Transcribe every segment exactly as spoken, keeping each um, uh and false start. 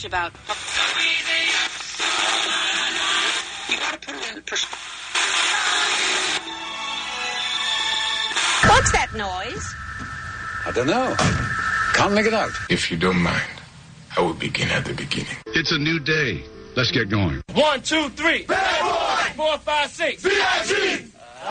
much about... You gotta put it in perspective. What's that noise? I don't know. Can't make it out. If you don't mind, I will begin at the beginning. It's a new day. Let's get going. One, two, three. Bad boy. Four, five, six. V I G.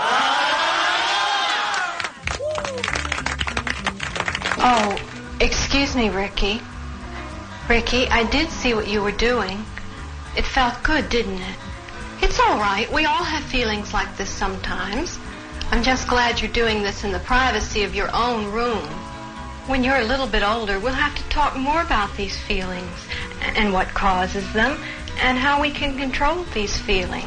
Oh, excuse me, Ricky. Ricky, I did see what you were doing. It felt good, didn't it? It's all right. We all have feelings like this sometimes. I'm just glad you're doing this in the privacy of your own room. When you're a little bit older, we'll have to talk more about these feelings and what causes them and how we can control these feelings.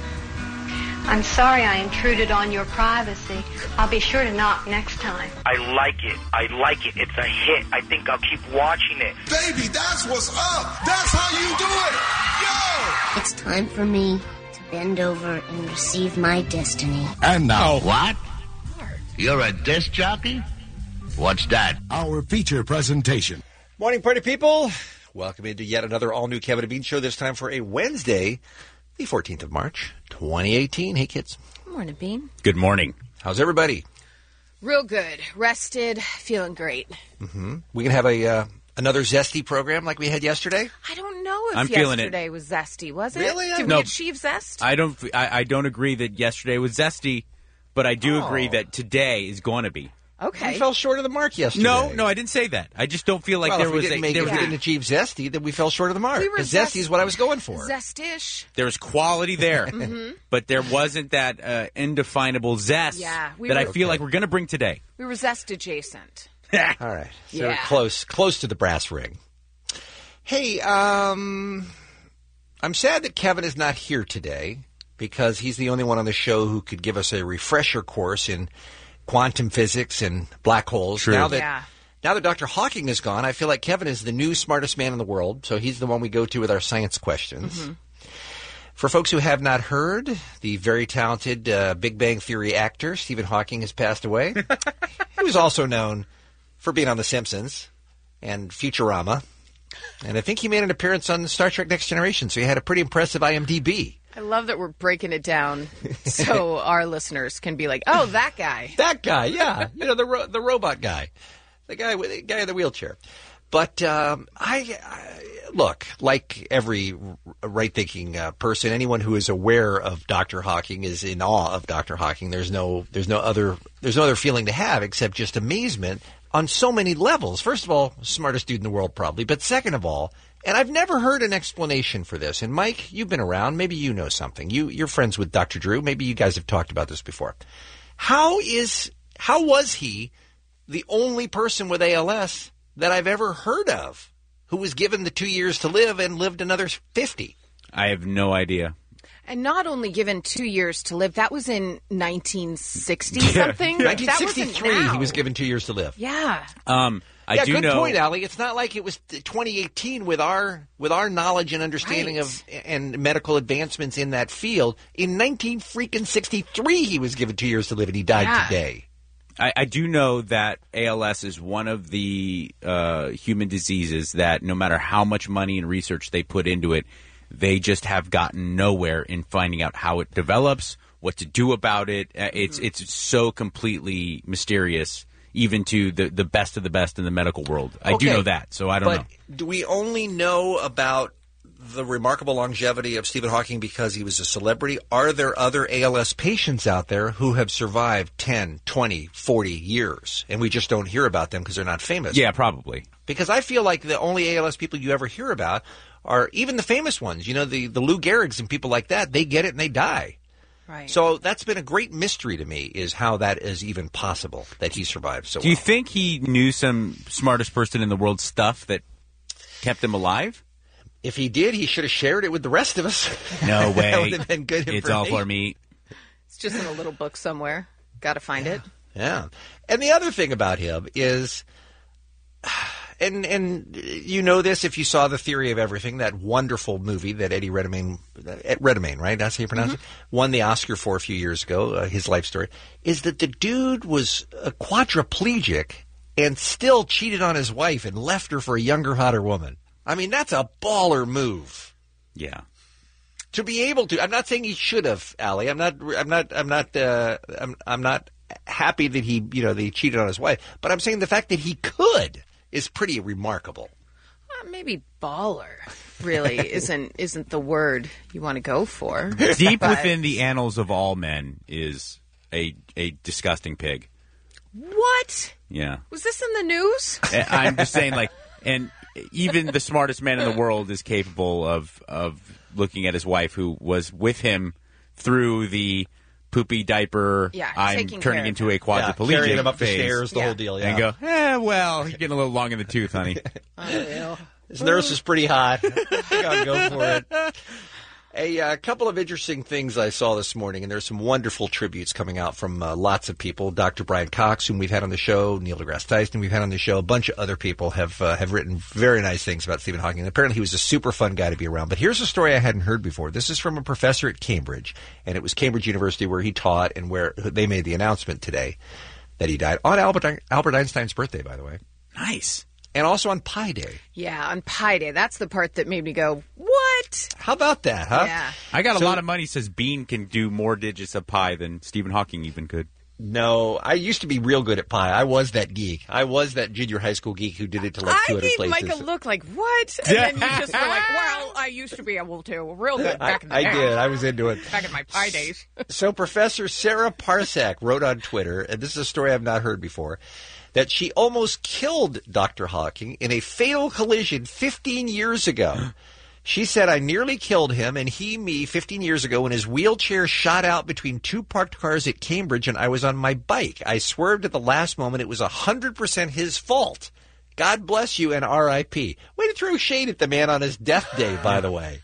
I'm sorry I intruded on your privacy. I'll be sure to knock next time. I like it. I like it. It's a hit. I think I'll keep watching it. Baby, that's what's up. That's how you do it. Yo! It's time for me to bend over and receive my destiny. And now... Oh, what? You're a disc jockey? What's that? Our feature presentation. Morning, party people. Welcome into yet another all-new Kevin and Bean show, this time for a Wednesday, the fourteenth of March, twenty eighteen. Hey, kids. Good morning, Bean. Good morning. How's everybody? Real good. Rested. Feeling great. Mm-hmm. We can have a uh, another zesty program like we had yesterday? I don't know if I'm feeling yesterday it. was zesty, was it? Really? Did no, we achieve zest? I don't, I, I don't agree that yesterday was zesty, but I do oh. agree that today is going to be. Okay. We fell short of the mark yesterday. No, no, I didn't say that. I just don't feel like well, there if we was didn't a... make, There if was we a didn't achieve zesty, then we fell short of the mark. We were Because zest- zesty is what I was going for. Zestish. There was quality there, mm-hmm. but there wasn't that uh, indefinable zest yeah, we that were, I feel okay. like we're going to bring today. We were zest adjacent. All right. So yeah. we're close, close to the brass ring. Hey, um, I'm sad that Kevin is not here today because he's the only one on the show who could give us a refresher course in quantum physics and black holes. True. Now that yeah. now that Doctor Hawking is gone, I feel like Kevin is the new smartest man in the world, so he's the one we go to with our science questions. Mm-hmm. For folks who have not heard, the very talented uh, Big Bang Theory actor Stephen Hawking has passed away. He was also known for being on The Simpsons and Futurama, and I think he made an appearance on Star Trek Next Generation, so he had a pretty impressive I M D B. I love that we're breaking it down so our listeners can be like, oh, that guy. That guy, yeah. You know, the ro- the robot guy. The guy with the guy in the wheelchair. But um, I, I look, like every right-thinking uh, person, anyone who is aware of Doctor Hawking is in awe of Doctor Hawking. There's no there's no other there's no other feeling to have except just amazement on so many levels. First of all, smartest dude in the world probably, but second of all, and I've never heard an explanation for this. And Mike, you've been around. Maybe you know something. You, you're friends with Doctor Drew. Maybe you guys have talked about this before. How is, how was he the only person with A L S that I've ever heard of who was given the two years to live and lived another fifty? I have no idea. And not only given two years to live, that was in nineteen sixty something. Yeah. nineteen sixty-three, he was given two years to live. Yeah. Um, I yeah, do good know. point, Allie. It's not like it was twenty eighteen with our with our knowledge and understanding right. of and medical advancements in that field. In nineteen freaking sixty-three, he was given two years to live, and he died yeah. today. I, I do know that A L S is one of the uh, human diseases that no matter how much money and research they put into it, they just have gotten nowhere in finding out how it develops, what to do about it. Uh, it's mm-hmm. it's so completely mysterious, even to the, the best of the best in the medical world. I okay. do know that, so I don't but know. Do we only know about the remarkable longevity of Stephen Hawking because he was a celebrity? Are there other A L S patients out there who have survived ten, twenty, forty years, and we just don't hear about them because they're not famous? Yeah, probably. Because I feel like the only A L S people you ever hear about are even the famous ones. You know, the, the Lou Gehrigs and people like that, they get it and they die. Right. So that's been a great mystery to me, is how that is even possible that he survived so well. Do you think he knew some smartest person in the world stuff that kept him alive? If he did, he should have shared it with the rest of us. No way. That would have been good information. It's all for me. It's just in a little book somewhere. Got to find yeah. it. Yeah. And the other thing about him is, and and you know this if you saw The Theory of Everything, that wonderful movie that Eddie Redmayne, Redmayne, right? That's how you pronounce mm-hmm. it? Won the Oscar for a few years ago, uh, his life story, is that the dude was a quadriplegic and still cheated on his wife and left her for a younger, hotter woman. I mean, that's a baller move. Yeah. To be able to, I'm not saying he should have, Allie. I'm not, I'm not, I'm not, uh, I'm, I'm not happy that he, you know, that he cheated on his wife. But I'm saying the fact that he could is pretty remarkable. Uh, maybe baller really isn't isn't the word you want to go for. Deep but... within the annals of all men is a a disgusting pig. What? Yeah. Was this in the news? I'm just saying, like, and even the smartest man in the world is capable of of looking at his wife, who was with him through the poopy diaper. Yeah, I'm turning into a quadriplegic. Yeah, carrying him up the phase, stairs, the yeah. whole deal. Yeah. And go, eh, well, you're getting a little long in the tooth, honey. Oh, His nurse is pretty hot. I think I'll go for it. A uh, couple of interesting things I saw this morning, and there's some wonderful tributes coming out from uh, lots of people. Doctor Brian Cox, whom we've had on the show, Neil deGrasse Tyson, we've had on the show. A bunch of other people have uh, have written very nice things about Stephen Hawking. And apparently, he was a super fun guy to be around. But here's a story I hadn't heard before. This is from a professor at Cambridge, and it was Cambridge University where he taught, and where they made the announcement today that he died on Albert Albert Einstein's birthday, by the way. Nice. And also on Pi Day. Yeah, on Pi Day. That's the part that made me go, what? How about that, huh? Yeah. I got a So- lot of money says Bean can do more digits of pi than Stephen Hawking even could. No, I used to be real good at Pi. I was that geek. I was that junior high school geek who did it to like two I hundred gave places. Mike a look like, what? And then you just were like, well, I used to be able to. Real good back in the I, day. I did. I was into it. Back in my Pi days. So Professor Sarah Parsak wrote on Twitter, and this is a story I've not heard before, that she almost killed Doctor Hawking in a fatal collision fifteen years ago. She said, I nearly killed him, and he me fifteen years ago when his wheelchair shot out between two parked cars at Cambridge, and I was on my bike. I swerved at the last moment. It was one hundred percent his fault. God bless you, and R I P Way to throw shade at the man on his death day, by the way.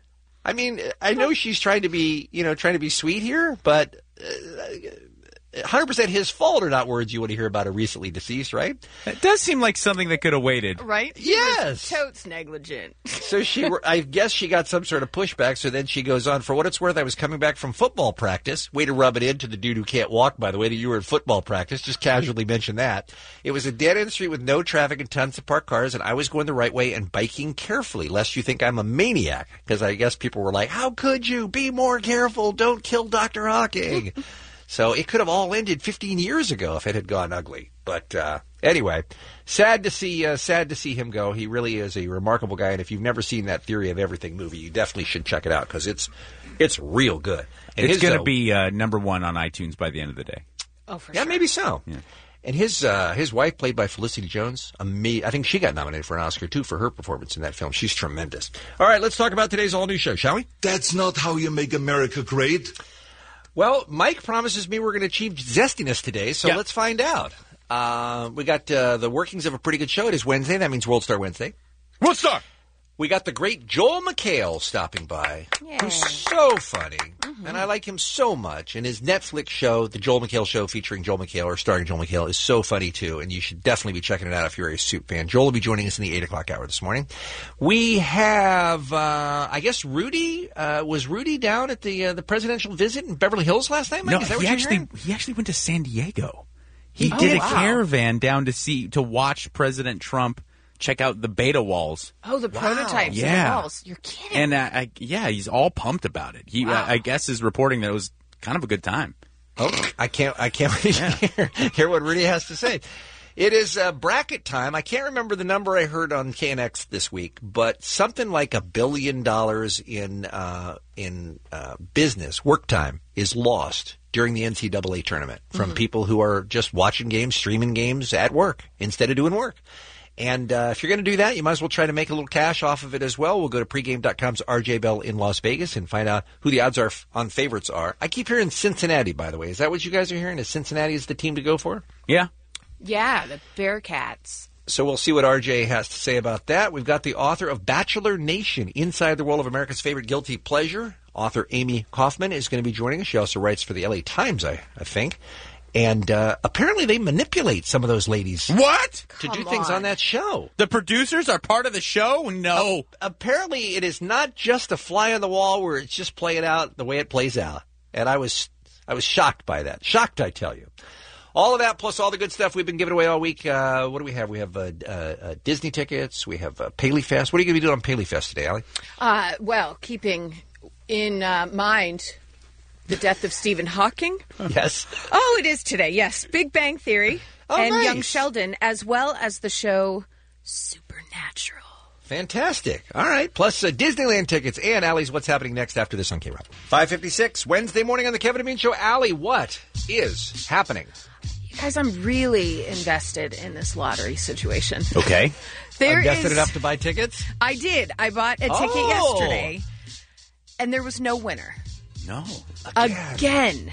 I mean, I know she's trying to be, you know, trying to be sweet here, but uh, one hundred percent his fault are not words you want to hear about a recently deceased, right? It does seem like something that could have waited. Right? He Yes. was totes negligent. So she, I guess she got some sort of pushback, so then she goes on, for what it's worth, I was coming back from football practice. Way to rub it into the dude who can't walk, by the way, that you were at football practice. Just casually mention that. It was a dead-end street with no traffic and tons of parked cars, and I was going the right way and biking carefully, lest you think I'm a maniac. Because I guess people were like, how could you? Be more careful. Don't kill Doctor Hawking. So it could have all ended fifteen years ago if it had gone ugly. But uh, anyway, sad to see uh, sad to see him go. He really is a remarkable guy. And if you've never seen that Theory of Everything movie, you definitely should check it out because it's it's real good. And It's going to uh, be uh, number one on iTunes by the end of the day. Oh, for yeah, sure. maybe so. Yeah. And his uh, his wife, played by Felicity Jones, ama- I think she got nominated for an Oscar, too, for her performance in that film. She's tremendous. All right, let's talk about today's all-new show, shall we? That's not how you make America great. Well, Mike promises me we're going to achieve zestiness today, so Yep. let's find out. Uh, we got uh, the workings of a pretty good show. It is Wednesday. That means World Star Wednesday. World Star! We got the great Joel McHale stopping by, Yay. who's so funny, and I like him so much. And his Netflix show, the Joel McHale Show, featuring Joel McHale or starring Joel McHale, is so funny too. And you should definitely be checking it out if you're a Soup fan. Joel will be joining us in the eight o'clock hour this morning. We have, uh, I guess, Rudy. Uh, was Rudy down at the uh, the presidential visit in Beverly Hills last night? Mike? No, is that what he you're actually hearing? he actually went to San Diego. He Oh, did a wow. caravan down to see to watch President Trump check out the beta walls. Oh, the prototypes Yeah. of the walls. You're kidding. And uh, I, yeah, he's all pumped about it. He, Wow. uh, I guess, is reporting that it was kind of a good time. Oh, I can't! I can't wait to hear, hear what Rudy has to say. It is uh, bracket time. I can't remember the number I heard on K N X this week, but something like a billion dollars in uh, in uh, business work time is lost during the N C double A tournament from Mhm. people who are just watching games, streaming games at work instead of doing work. And uh, if you're going to do that, you might as well try to make a little cash off of it as well. We'll go to pregame dot com's R J Bell in Las Vegas and find out who the odds are f- on favorites are. I keep hearing Cincinnati, by the way. Is that what you guys are hearing? Is Cincinnati is the team to go for? Yeah. Yeah, the Bearcats. So we'll see what R J has to say about that. We've got the author of Bachelor Nation, Inside the World of America's Favorite Guilty Pleasure. Author Amy Kaufman is going to be joining us. She also writes for the L A Times, I, I think. And uh, apparently they manipulate some of those ladies What? to do Come things on on. that show. The producers are part of the show? No. Apparently it is not just a fly on the wall where it's just playing out the way it plays out. And I was I was shocked by that. Shocked, I tell you. All of that, plus all the good stuff we've been giving away all week. Uh, what do we have? We have uh, uh, uh, Disney tickets. We have uh, Paley Fest. What are you going to be doing on Paley Fest today, Allie? Uh, well, keeping in uh, mind the death of Stephen Hawking. Yes. Oh, it is today, yes. Big Bang Theory oh, and nice. Young Sheldon, as well as the show Supernatural. Fantastic. All right. Plus uh, Disneyland tickets and Allie's What's Happening Next after this on K-Rock. five fifty-six, Wednesday morning on the Kevin and Bean Show. Allie, what is happening? You guys, I'm really invested in this lottery situation. Okay. There invested is, enough to buy tickets? I did. I bought a ticket oh. yesterday, and there was no winner. No. Again. Again.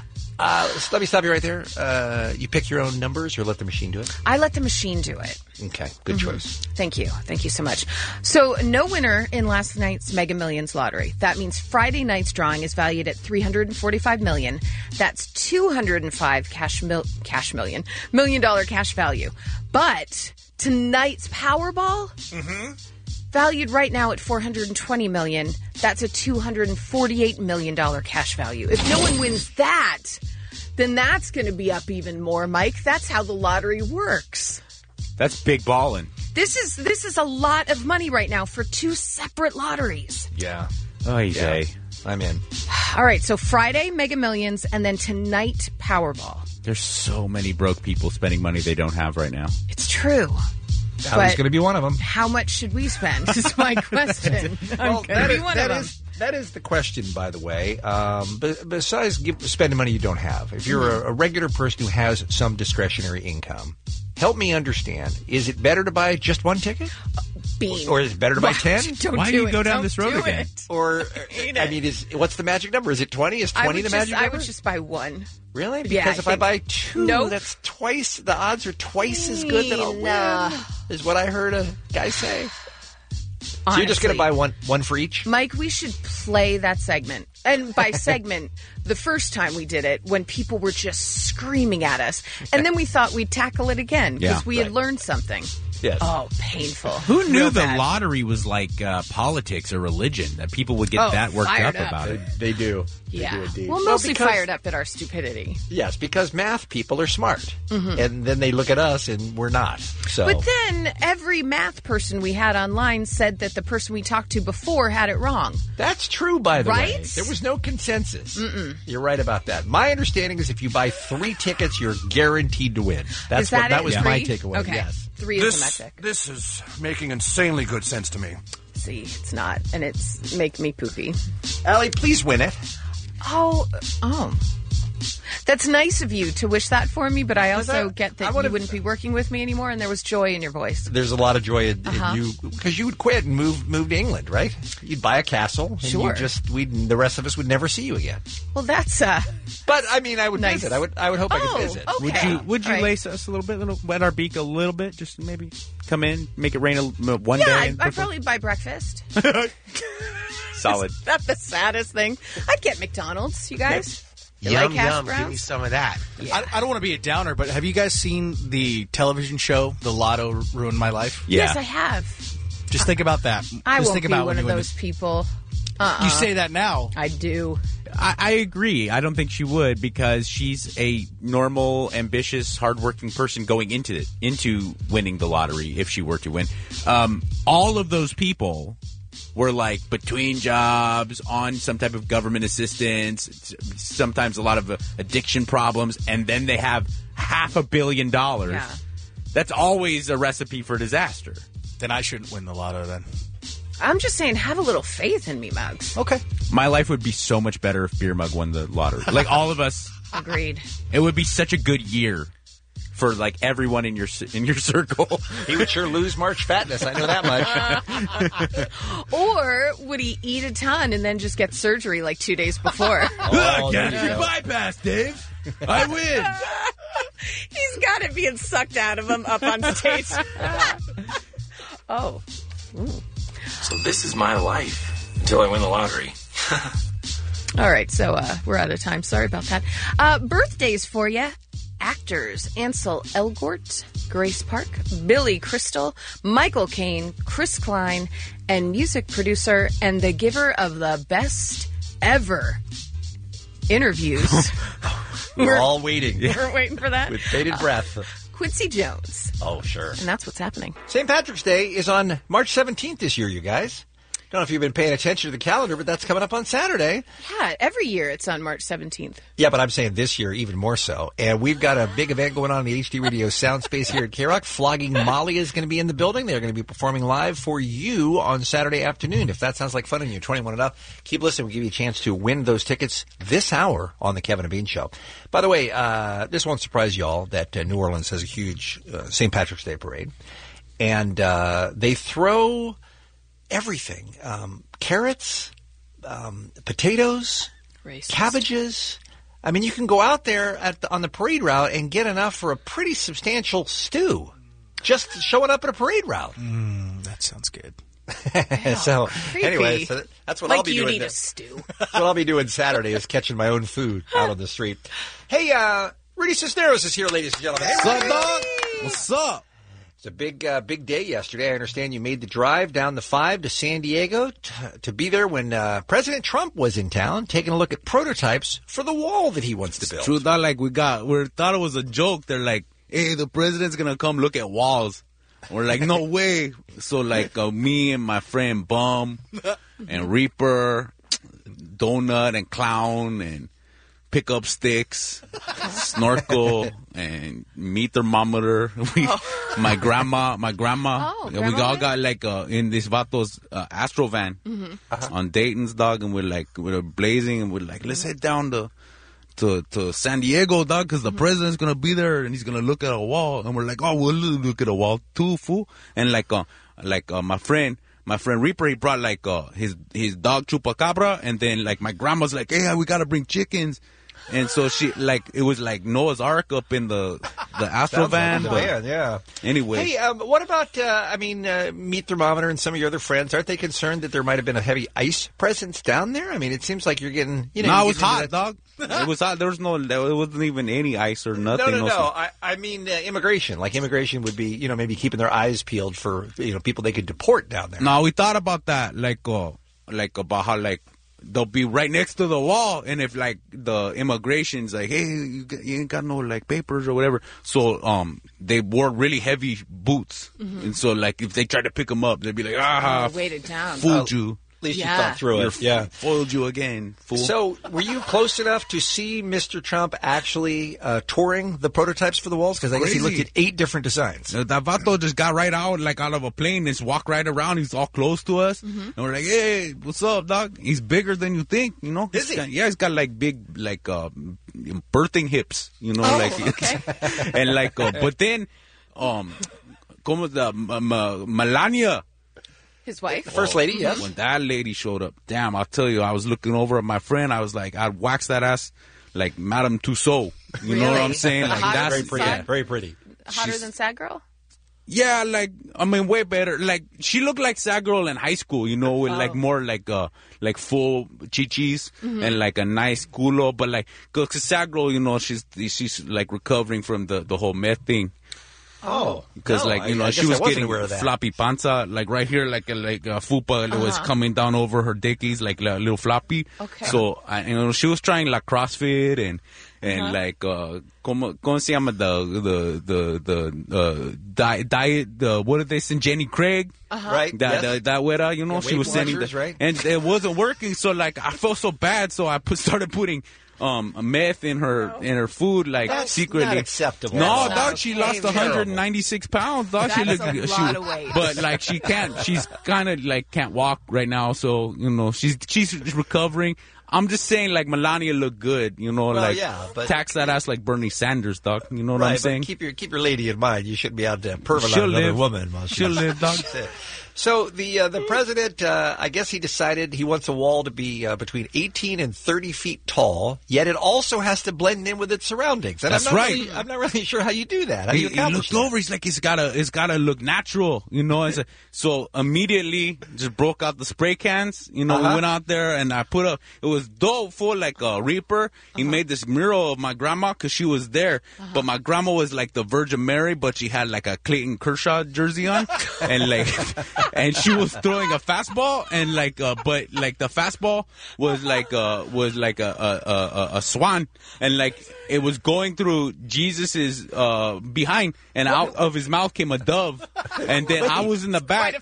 Uh, so let me stop you right there. Uh, you pick your own numbers or let the machine do it? I let the machine do it. Okay, good mm-hmm. choice. Thank you. Thank you so much. So, no winner in last night's Mega Millions lottery. That means Friday night's drawing is valued at three hundred forty-five million dollars. That's two hundred five cash mil- cash million million dollar cash value. But tonight's Powerball, mm-hmm. valued right now at four hundred twenty million dollars. That's a two hundred forty-eight million dollars cash value. If no one wins that, then that's going to be up even more, Mike. That's how the lottery works. That's big ballin'. This is this is a lot of money right now for two separate lotteries. Yeah. Oh, yeah. I'm in. All right, so Friday, Mega Millions, and then tonight, Powerball. There's so many broke people spending money they don't have right now. It's true. Allie's going to be one of them. How much should we spend is my question. Well, that, is, one that, of is, that is the question, by the way. Um, but besides give, spending money you don't have, if you're mm-hmm. a, a regular person who has some discretionary income, help me understand. Is it better to buy just one ticket? Bean. Or is it better to buy ten? Don't Why do do you it. go down Don't this road do again? It. Or, I mean, is what's the magic number? Is it twenty? Is twenty the just, magic number? I would just buy one. Really? Because yeah, if I, I buy two, nope. that's twice, the odds are twice as good that I'll Nah. win, is what I heard a guy say. Honestly, so you're just going to buy one one for each? Mike, we should play that segment. And by segment, the first time we did it, when people were just screaming at us. And then we thought we'd tackle it again because Yeah, we right. had learned something. Yes. Oh, painful. Who knew Real the bad. lottery was like uh, politics or religion, that people would get Oh, that worked fired up, up. about it? They do. Yeah. They do indeed. Well, mostly because, fired up at our stupidity. Yes, because math people are smart. Mm-hmm. And then they look at us and we're not. So. But then every math person we had online said that the person we talked to before had it wrong. That's true, by the Right? way. There was no consensus. Mm-mm. You're right about that. My understanding is if you buy three tickets, you're guaranteed to win. That's Is that what that it? was Yeah. my Three? takeaway. Okay. Yes. Three this, is the metric. This is making insanely good sense to me. See, it's not. And it's making me poopy. Allie, please win it. Oh, oh. That's nice of you to wish that for me, but I also that- get I that would've- you wouldn't be working with me anymore, and there was joy in your voice. There's a lot of joy in, Uh-huh. in you because you would quit and move move to England, right? You'd buy a castle, and Sure. you just we the rest of us would never see you again. Well, that's uh. But I mean, I would Nice. visit. I would I would hope I Oh, could visit. okay. Would you would you All right. lace us a little bit, little wet our beak a little bit, just maybe come in, make it rain a, m- one Yeah, day? I'd, and I'd before- probably buy breakfast. Solid. Is that the saddest thing? I'd get McDonald's, you guys. You Yum, like hash yum. browns? Give me some of that. I, I don't want to be a downer, but have you guys seen the television show, The Lotto Ruined My Life? Yeah. Yes, I have. Just think about that. I Just won't think be about one when of you win those it. people. Uh-uh. You say that now. I do. I, I agree. I don't think she would because she's a normal, ambitious, hardworking person going into it, into winning the lottery if she were to win. Um, all of those people were like between jobs, on some type of government assistance, sometimes a lot of uh, addiction problems, and then they have half a billion dollars. Yeah. That's always a recipe for disaster. Then I shouldn't win the lotto then. I'm just saying, have a little faith in me, Mugs. Okay. My life would be so much better if Beer Mug won the lottery. Like all of us, Agreed. it would be such a good year for like everyone in your in your circle. He would sure lose March fatness. I know that much. Or would he eat a ton and then just get surgery like two days before? Oh, there you Gastric go. bypass, Dave. I win. He's got it being sucked out of him up on stage. Oh. Ooh. So this is my life until I win the lottery. All right, so uh, we're out of time. Sorry about that. Uh, birthdays for you. Actors Ansel Elgort, Grace Park, Billy Crystal, Michael Caine, Chris Klein, and music producer and the giver of the best ever interviews, We're all waiting. We're waiting for that. With bated breath. Quincy Jones. Oh, sure. And that's what's happening. Saint Patrick's Day is on March seventeenth this year, you guys. Don't know if you've been paying attention to the calendar, but that's coming up on Saturday. Yeah, every year it's on March seventeenth. Yeah, but I'm saying this year even more so. And we've got a big event going on in the H D Radio sound space here at K-Rock. Flogging Molly is going to be in the building. They're going to be performing live for you on Saturday afternoon. If that sounds like fun and you're twenty-one and up, keep listening. We'll give you a chance to win those tickets this hour on the Kevin and Bean Show. By the way, uh, this won't surprise y'all that uh, New Orleans has a huge uh, Saint Patrick's Day parade. And uh, they throw everything. Um, carrots, um, potatoes, Racist. cabbages. I mean, you can go out there at the, on the parade route and get enough for a pretty substantial stew. Just showing up at a parade route. Mm, that sounds good. so, creepy. anyway, so that's what like I'll be you doing. Need there. a stew. That's what I'll be doing Saturday is catching my own food out on the street. Hey, uh, Rudy Cisneros is here, ladies and gentlemen. Hey, What's up, dog? What's up? It's a big, uh, big day yesterday. I understand you made the drive down the five to San Diego t- to be there when uh, President Trump was in town, taking a look at prototypes for the wall that he wants to build. True, dog. Like we got, we thought it was a joke. They're like, "Hey, the president's gonna come look at walls." We're like, "No way!" So like, uh, me and my friend Bum and Reaper, Donut and Clown and pick up sticks, snorkel, and meat thermometer. We, oh. my grandma, my grandma, Oh, and grandma we all van? got like uh, in this vato's uh, Astro van Mm-hmm. Uh-huh. on Dayton's, dog, and we're like, we're blazing, and we're like, let's head down to to, to San Diego, dog, because the Mm-hmm. president's gonna be there and he's gonna look at a wall, and we're like, oh, we'll look at a wall too, fool. And like, uh, like uh, my friend. My friend Reaper, he brought like uh, his his dog Chupacabra, and then like my grandma's like, hey, we gotta bring chickens, and so she like it was like Noah's Ark up in the the Astro Sounds van. like a but van, yeah. Anyway, Hey, um, what about, uh, I mean, uh, Meat Thermometer and some of your other friends? Aren't they concerned that there might have been a heavy ice presence down there? I mean, it seems like you're getting, you know. no, you it was get into hot, that- dog. It was hot. There was no, there wasn't even any ice or nothing. No, no, no. no I, I mean, uh, immigration. Like, immigration would be, you know, maybe keeping their eyes peeled for, you know, people they could deport down there. No, we thought about that, like, uh, like about how like they'll be right next to the wall, and if like the immigration's like, hey, you, got, you ain't got no like papers or whatever, so um they wore really heavy boots, Mhm. and so like if they tried to pick them up, they'd be like, ah, Oh, weighted down. fooled Oh, you. At least Yeah. you thought through it. You're Yeah. foiled you again, fool. So, were you close enough to see Mister Trump actually uh, touring the prototypes for the walls? Because I guess he Crazy. looked at eight different designs. Uh, that vato just got right out, like out of a plane, and just walked right around. He's all close to us, Mhm. and we're like, "Hey, what's up, dog?" He's bigger than you think, you know. Is He's he? got- yeah, he's got like big, like uh, birthing hips, you know, Oh, like, okay. and like, uh, but then, um, como the Ma- Ma- Melania. His wife. First lady, yes. When that lady showed up, damn, I'll tell you, I was looking over at my friend. I was like, I'd wax that ass like Madame Tussauds. You know what Really? I'm saying? Like Hot that's Very pretty. Side? Very pretty. Hotter she's- than Sad Girl? Yeah, like I mean, way better. Like she looked like Sad Girl in high school, you know, with Oh. like more like uh like full chichis Mhm. and like a nice culo. But like, cause Sad Girl, you know, she's she's like recovering from the the whole meth thing. Oh, Because no, like you I- know I she guess I was wasn't getting aware of that. floppy panza like right here like a, like a fupa that was Uh-huh. coming down over her dickies like a little floppy. Okay. So I, you know she was trying like CrossFit and and Uh-huh. like uh como como se llama the the the the uh diet diet the what did they send Jenny Craig. Uh-huh. Right. That, yes. that that güera, you know, Yeah, she Weight was sending Watchers, the, right? and it wasn't working. So like, I felt so bad. So I put started putting um meth in her in her food, like That's secretly. not acceptable. No, That's dog, not she okay, lost man. one hundred ninety-six pounds. Dog, she That's looked, a she, lot of weight. but like she can't. She's kind of like can't walk right now. So you know, she's she's recovering. I'm just saying, like Melania looked good. You know, Well, like yeah, but- tax that ass like Bernie Sanders, dog. You know what Right, I'm but saying? keep your keep your lady in mind. You shouldn't be out to pervert She'll on another live. woman. While She'll she's- live, dog. That's it. So the uh, the president, uh, I guess he decided he wants a wall to be uh, between eighteen and thirty feet tall. Yet it also has to blend in with its surroundings. And That's I'm not right. Really, I'm not really sure how you do that. How do He, you he accomplish looked that? over. He's like, it's gotta, it's gotta look natural, you know. It's a, so immediately, just broke out the spray cans. You know, Uh-huh. we went out there and I put up. It was dope, full like a Reaper. He Uh-huh. made this mural of my grandma because she was there, but my grandma was like the Virgin Mary, but she had like a Clayton Kershaw jersey on, and like, and she was throwing a fastball, and like, uh, but like the fastball was like, uh, was like a a, a a swan, and like it was going through Jesus's uh behind, and out of his mouth came a dove, and then I was in the back.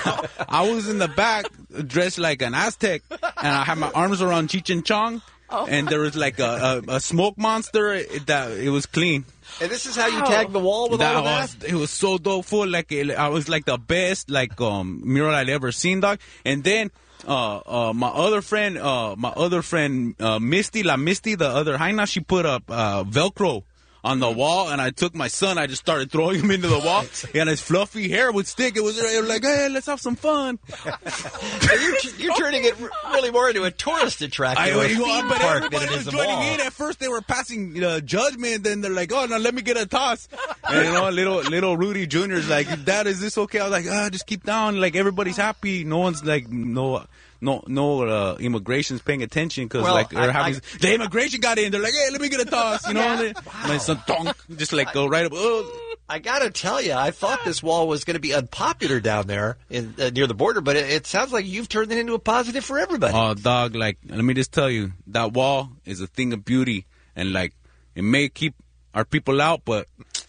I was in the back dressed like an Aztec, and I had my arms around Cheech and Chong, oh. and there was like a, a, a smoke monster it, that it was clean. And this is how you tag the wall with that all of that? Was, it was so dope full. Like it, I was like the best like um mural I'd ever seen, dog. And then uh uh my other friend uh my other friend uh Misty La Misty, the other hyena, she put up uh Velcro on the wall, and I took my son, I just started throwing him into the wall, and his fluffy hair would stick. It was, it was like, hey, let's have some fun. you're, you're turning it really more into a tourist attraction, I, a you know, theme but park everybody than it was is a joining mall. in. At first, they were passing uh, judgment, then they're like, oh, now let me get a toss. And, you know, little little Rudy Junior's like, Dad, is this okay? I was like, ah, just keep down. Like, everybody's happy. No one's like, no... No, no uh, immigration's paying attention because well, like they're I, having I, the immigration got in. They're like, hey, let me get a toss, you know. Yeah. Wow. My son, donk, just like go right up. Oh. I gotta tell you, I thought this wall was going to be unpopular down there in, uh, near the border, but it, it sounds like you've turned it into a positive for everybody. Oh, dog! Like, let me just tell you, that wall is a thing of beauty, and like it may keep our people out, but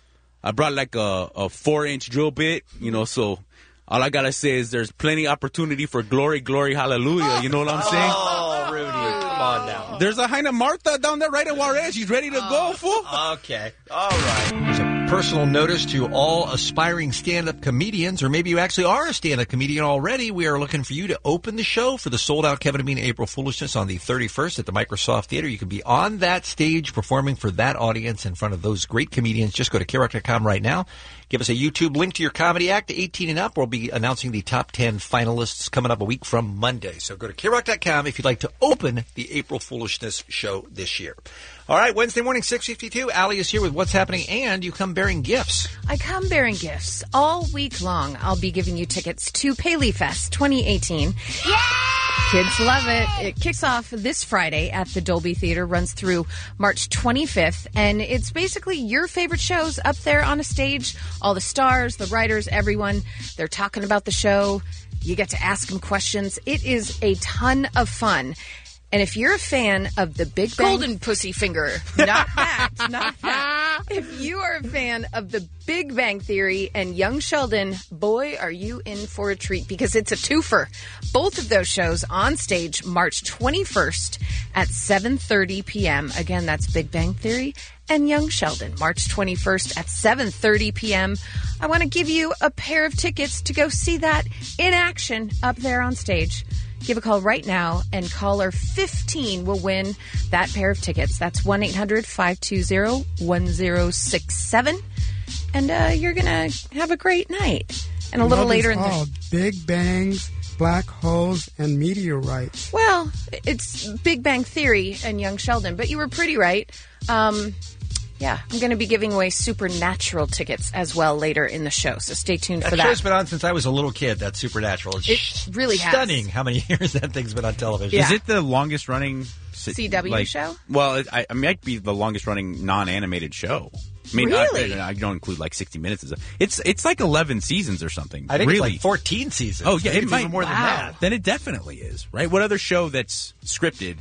I brought like a, a four inch drill bit, you know, so. All I gotta say is there's plenty opportunity for glory, glory, hallelujah. You know what I'm saying? Oh, Rudy, come on now. There's a Jaina Martha down there right at Juarez. She's ready to oh, go, fool. Okay. All right. So, personal notice to all aspiring stand-up comedians, or maybe you actually are a stand-up comedian already. We are looking for you to open the show for the sold-out Kevin and Bean April Foolishness on the thirty-first at the Microsoft Theater. You can be on that stage performing for that audience in front of those great comedians. Just go to K R O C dot com right now. Give us a YouTube link to your comedy act, eighteen and up. We'll be announcing the top ten finalists coming up a week from Monday. So go to K R O C dot com if you'd like to open the April Foolishness show this year. All right, Wednesday morning, six fifty-two. Allie is here with What's Happening, and you come bearing gifts. I come bearing gifts. All week long, I'll be giving you tickets to Paley Fest twenty eighteen. Yeah! Kids love it. It kicks off this Friday at the Dolby Theater, runs through March twenty-fifth, and it's basically your favorite shows up there on a stage. All the stars, the writers, everyone, they're talking about the show. You get to ask them questions. It is a ton of fun. And if you're a fan of the Big Bang... Golden pussy finger. Not that, not that. If you are a fan of the Big Bang Theory and Young Sheldon, boy, are you in for a treat, because it's a twofer. Both of those shows on stage March twenty-first at seven thirty p.m. Again, that's Big Bang Theory and Young Sheldon, March twenty-first at seven thirty p.m. I want to give you a pair of tickets to go see that in action up there on stage. Give a call right now, and caller fifteen will win that pair of tickets. That's one eight hundred five two zero one zero six seven. And uh, you're going to have a great night. And a little later in the... all Big Bangs, black holes, and meteorites. Well, it's Big Bang Theory and Young Sheldon, but you were pretty right. Um... Yeah, I'm going to be giving away Supernatural tickets as well later in the show, so stay tuned that for that. That show's been on since I was a little kid, that Supernatural. It's it really has. Stunning how many years that thing's been on television. Yeah. Is it the longest running C W like, show? Well, it, I, it might be the longest running non-animated show. I mean, really? I, I don't include like sixty minutes. It's it's like eleven seasons or something. I think really. it's like fourteen seasons. Oh, yeah, it might even more wow. than that. Then it definitely is, right? What other show that's scripted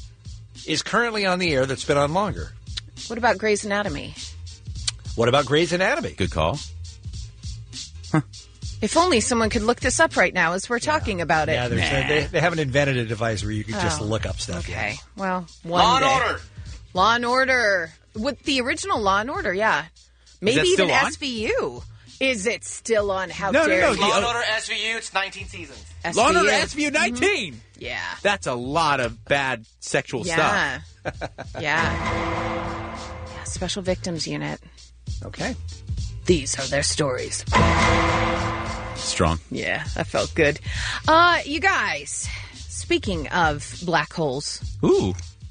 is currently on the air that's been on longer? What about Grey's Anatomy? What about Grey's Anatomy? Good call. Huh. If only someone could look this up right now as we're yeah. talking about it. Yeah, nah. they, they haven't invented a device where you can oh. just look up stuff okay. yet. Well, one Law day. and Order. Law and Order. With the original Law and Order, yeah. Maybe even on? S V U. Is it still on? How no, dare no, no. you? Law and Order S V U, it's nineteen seasons. S V U. Law and Order S V U nineteen? Mm-hmm. Yeah. That's a lot of bad sexual yeah. stuff. yeah. Yeah. Special Victims Unit. Okay. These are their stories. Strong. Yeah, that felt good. Uh, you guys, speaking of black holes. Ooh.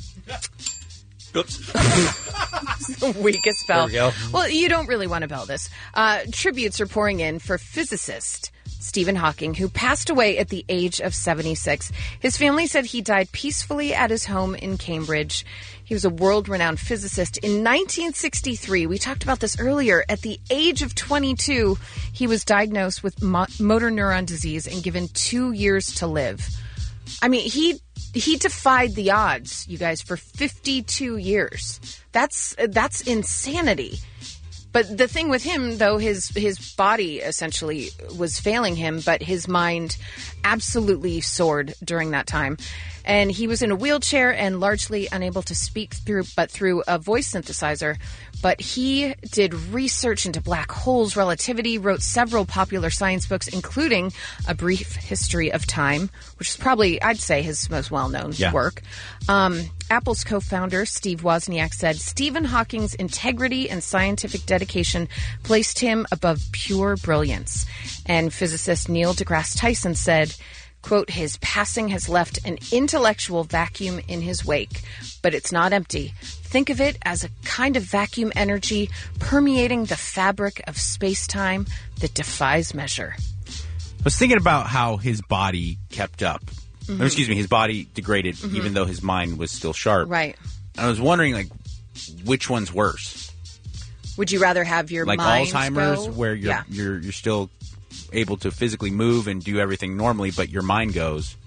Oops. It's the weakest bell. There we go. Well, you don't really want to bell this. Uh, tributes are pouring in for physicist Stephen Hawking, who passed away at the age of seventy-six. His family said he died peacefully at his home in Cambridge. He was a world-renowned physicist. In nineteen sixty-three, we talked about this earlier, at the age of twenty-two, he was diagnosed with mo- motor neuron disease and given two years to live. I mean, he he defied the odds, you guys, for fifty-two years. That's that's insanity. But the thing with him, though, his his body essentially was failing him, but his mind absolutely soared during that time. And he was in a wheelchair and largely unable to speak through, but through a voice synthesizer. But he did research into black holes, relativity, wrote several popular science books, including A Brief History of Time, which is probably, I'd say, his most well-known yeah. work. Um, Apple's co-founder, Steve Wozniak, said Stephen Hawking's integrity and scientific dedication placed him above pure brilliance. And physicist Neil deGrasse Tyson said, quote, his passing has left an intellectual vacuum in his wake, but it's not empty. Think of it as a kind of vacuum energy permeating the fabric of space-time that defies measure. I was thinking about how his body kept up. Mm-hmm. Or, excuse me, his body degraded mm-hmm. even though his mind was still sharp. Right. I was wondering, like, which one's worse? Would you rather have your like mind Alzheimer's, go? where you're yeah. you're you're still able to physically move and do everything normally, but your mind goes,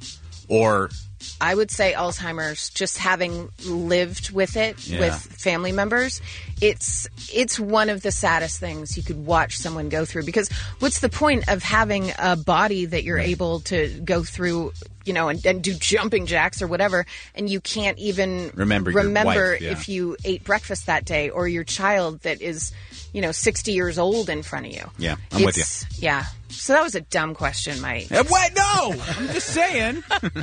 or I would say Alzheimer's, just having lived with it yeah. with family members, it's it's one of the saddest things you could watch someone go through. Because what's the point of having a body that you're right. able to go through, you know, and, and do jumping jacks or whatever, and you can't even remember remember your wife, yeah. if you ate breakfast that day, or your child that is, you know, sixty years old in front of you. Yeah, I'm it's, with you. Yeah. So that was a dumb question, Mike. Uh, what? No! I'm just saying.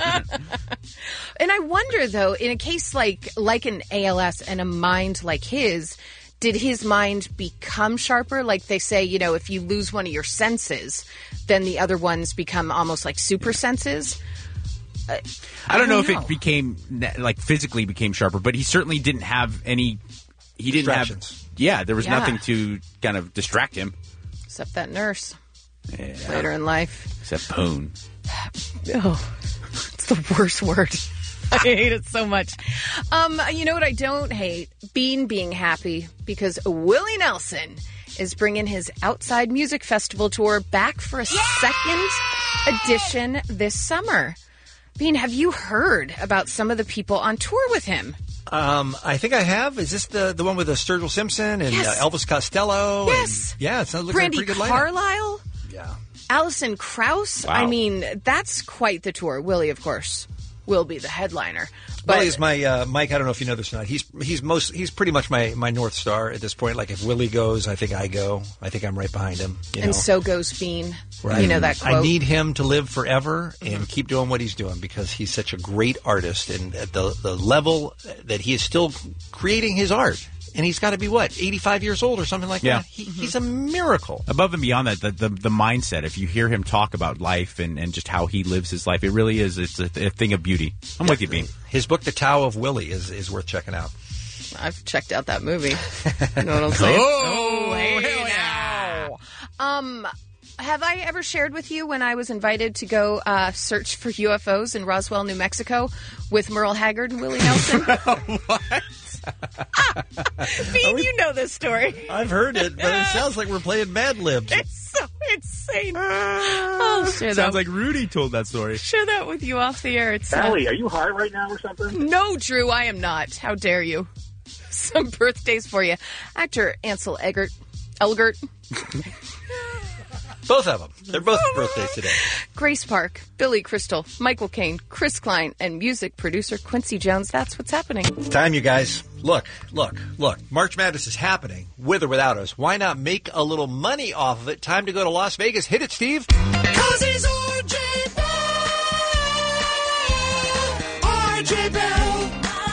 And I wonder, though, in a case like like an A L S and a mind like his, did his mind become sharper? Like they say, you know, if you lose one of your senses, then the other ones become almost like super senses. Uh, I, I don't know, know know if it became, like, physically became sharper, but he certainly didn't have any... He didn't have... Yeah, there was yeah. nothing to kind of distract him. Except that nurse. Yeah. Later in life. Except Poon. Oh, it's the worst word. I hate it so much. Um, you know what I don't hate? Bean being happy because Willie Nelson is bringing his Outside Music Festival tour back for a Yay! second edition this summer. Bean, have you heard about some of the people on tour with him? Um, I think I have. Is this the, the one with the Sturgill Simpson and yes. uh, Elvis Costello? Yes. And, yeah, it sounds like Brandy a pretty good lineup. Carlisle? Yeah. Alison Krauss? Wow. I mean, that's quite the tour. Willie, of course, will be the headliner. But Willie is my uh, Mike. I don't know if you know this or not. He's he's most he's pretty much my, my North Star at this point. Like if Willie goes, I think I go. I think I'm right behind him. You and know? so goes Bean. Right. You know that quote. I need him to live forever and mm-hmm. keep doing what he's doing because he's such a great artist, and at the the level that he is still creating his art. And he's got to be, what, eighty-five years old or something like yeah. that? He, mm-hmm. He's a miracle. Above and beyond that, the, the the mindset, if you hear him talk about life and, and just how he lives his life, it really is it's a, a thing of beauty. I'm yeah. with you, Bean. His book, The Tao of Willie, is, is worth checking out. I've checked out that movie. You know what I'm saying? Oh, oh hey hell now. Um, have I ever shared with you when I was invited to go uh, search for U F Os in Roswell, New Mexico with Merle Haggard and Willie Nelson? What? Bean, you know this story. I've heard it, but it sounds like we're playing Mad Libs. It's so insane. I'll share Sounds that. like Rudy told that story. Share that with you off the air. It's Sally, uh, are you high right now or something? No, Drew, I am not. How dare you? Some birthdays for you. Actor Ansel Elgort. Elgort. Both of them. They're both birthdays today. Grace Park, Billy Crystal, Michael Caine, Chris Klein, and music producer Quincy Jones. That's what's happening. It's time, you guys. Look, look, look. March Madness is happening, with or without us. Why not make a little money off of it? Time to go to Las Vegas. Hit it, Steve. 'Cause he's R J Bell. R J Bell.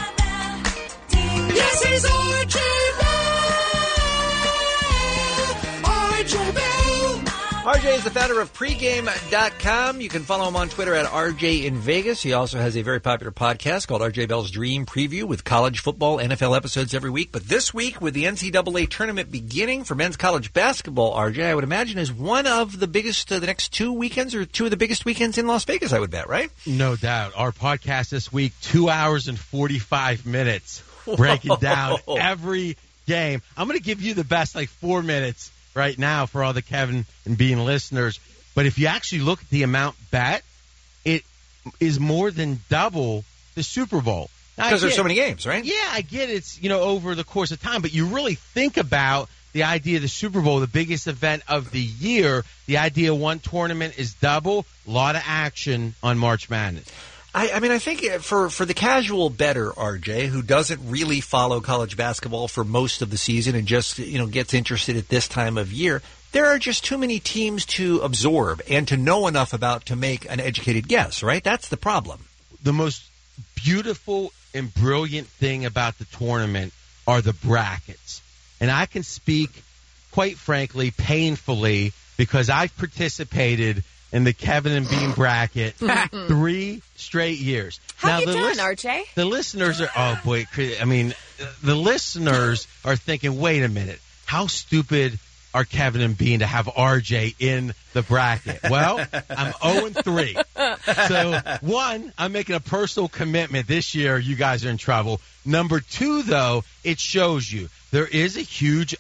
Yes, he's R J Bell. R J Bell. R J is the founder of pregame dot com. You can follow him on Twitter at R J in Vegas. He also has a very popular podcast called R J Bell's Dream Preview with college football, N F L episodes every week. But this week, with the N C double A tournament beginning for men's college basketball, R J, I would imagine is one of the biggest, uh, the next two weekends, or two of the biggest weekends in Las Vegas, I would bet, right? No doubt. Our podcast this week, two hours and forty-five minutes, breaking down every game. I'm going to give you the best, like, four minutes right now for all the Kevin and Bean listeners. But if you actually look at the amount bet, it is more than double the Super Bowl. Because there's so many games, right? Yeah, I get it's, you know, over the course of time. But you really think about the idea of the Super Bowl, the biggest event of the year. The idea one tournament is double. A lot of action on March Madness. I, I mean, I think for, for the casual bettor, R J, who doesn't really follow college basketball for most of the season and just, you know, gets interested at this time of year, there are just too many teams to absorb and to know enough about to make an educated guess, right? That's the problem. The most beautiful and brilliant thing about the tournament are the brackets. And I can speak, quite frankly, painfully, because I've participated in the Kevin and Bean bracket three straight years. How now, you the doing, lis- R J? The listeners are, oh boy, I mean, the listeners are thinking, wait a minute, how stupid are Kevin and Bean to have R J in the bracket? Well, I'm oh and three. So, one, I'm making a personal commitment this year. You guys are in trouble. Number two, though, it shows you there is a huge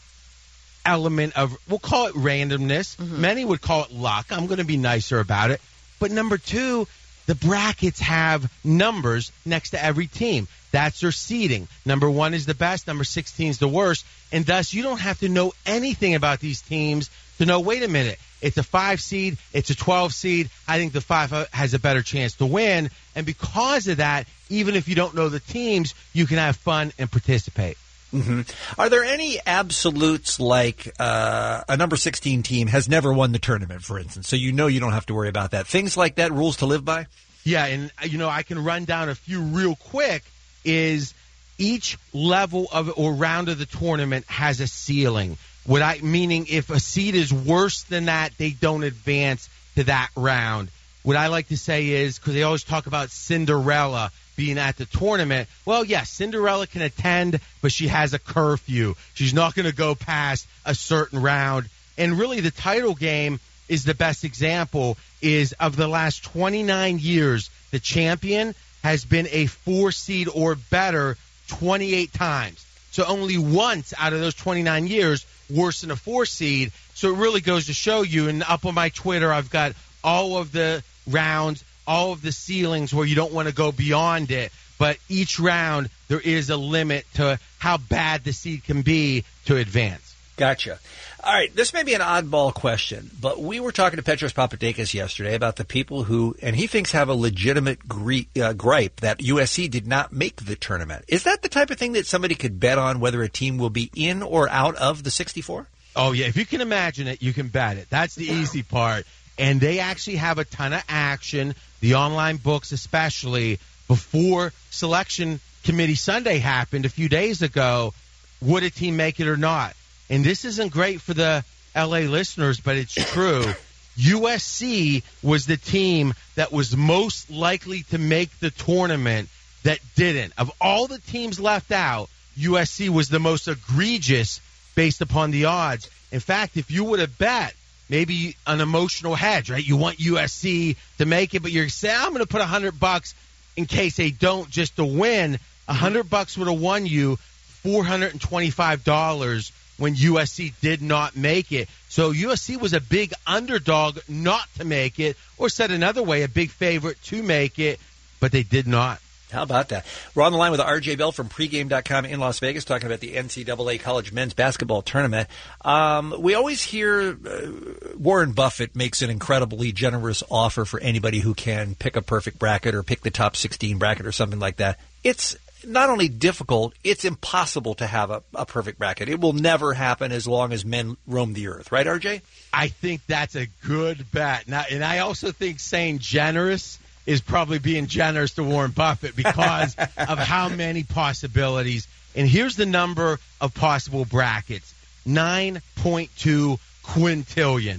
element of, we'll call it randomness. Mm-hmm. Many would call it luck. I'm going to be nicer about it. But number two, the brackets have numbers next to every team. That's their seeding. Number one is the best. Number sixteen is the worst. And thus, you don't have to know anything about these teams to know, wait a minute, it's a five seed, it's a twelve seed. I think the five has a better chance to win. And because of that, even if you don't know the teams, you can have fun and participate. Mm-hmm. Are there any absolutes like uh, a number sixteen team has never won the tournament, for instance, so you know you don't have to worry about that? Things like that, rules to live by? Yeah, and, you know, I can run down a few real quick. Is each level of or round of the tournament has a ceiling. What I meaning if a seed is worse than that, they don't advance to that round. What I like to say is, because they always talk about Cinderella being at the tournament. Well, yes, Cinderella can attend, but she has a curfew. She's not going to go past a certain round. And really the title game is the best example, is of the last twenty-nine years, the champion has been a four seed or better twenty-eight times. So only once out of those twenty-nine years worse than a four seed. So it really goes to show you, and up on my Twitter I've got all of the rounds, all of the ceilings where you don't want to go beyond it. But each round, there is a limit to how bad the seed can be to advance. Gotcha. All right, this may be an oddball question, but we were talking to Petros Papadakis yesterday about the people who, and he thinks have a legitimate gri- uh, gripe that U S C did not make the tournament. Is that the type of thing that somebody could bet on whether a team will be in or out of the sixty-four? Oh, yeah. If you can imagine it, you can bet it. That's the easy part. And they actually have a ton of action, the online books especially, before Selection Committee Sunday happened a few days ago. Would a team make it or not? And this isn't great for the L A listeners, but it's true. U S C was the team that was most likely to make the tournament that didn't. Of all the teams left out, U S C was the most egregious based upon the odds. In fact, if you would have bet, maybe an emotional hedge, right? You want U S C to make it, but you're saying, I'm going to put one hundred bucks in case they don't, just to win. one hundred bucks would have won you four hundred twenty-five dollars when U S C did not make it. So U S C was a big underdog not to make it, or said another way, a big favorite to make it, but they did not. How about that? We're on the line with R J Bell from pregame dot com in Las Vegas talking about the N C double A College Men's Basketball Tournament. Um, we always hear uh, Warren Buffett makes an incredibly generous offer for anybody who can pick a perfect bracket or pick the top sixteen bracket or something like that. It's not only difficult, it's impossible to have a, a perfect bracket. It will never happen as long as men roam the earth. Right, R J? I think that's a good bet. Now, and I also think saying generous is probably being generous to Warren Buffett because of how many possibilities. And here's the number of possible brackets. nine point two quintillion.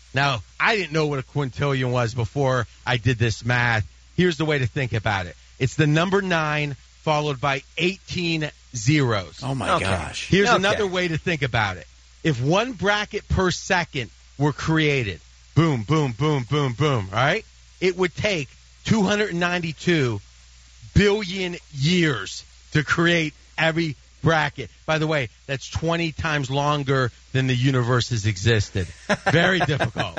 Now, I didn't know what a quintillion was before I did this math. Here's the way to think about it. It's the number nine followed by eighteen zeros. Oh, my Okay. gosh. Here's Okay. another way to think about it. If one bracket per second were created, boom, boom, boom, boom, boom, all right, it would take two hundred ninety-two billion years to create every bracket. By the way, that's twenty times longer than the universe has existed. Very difficult.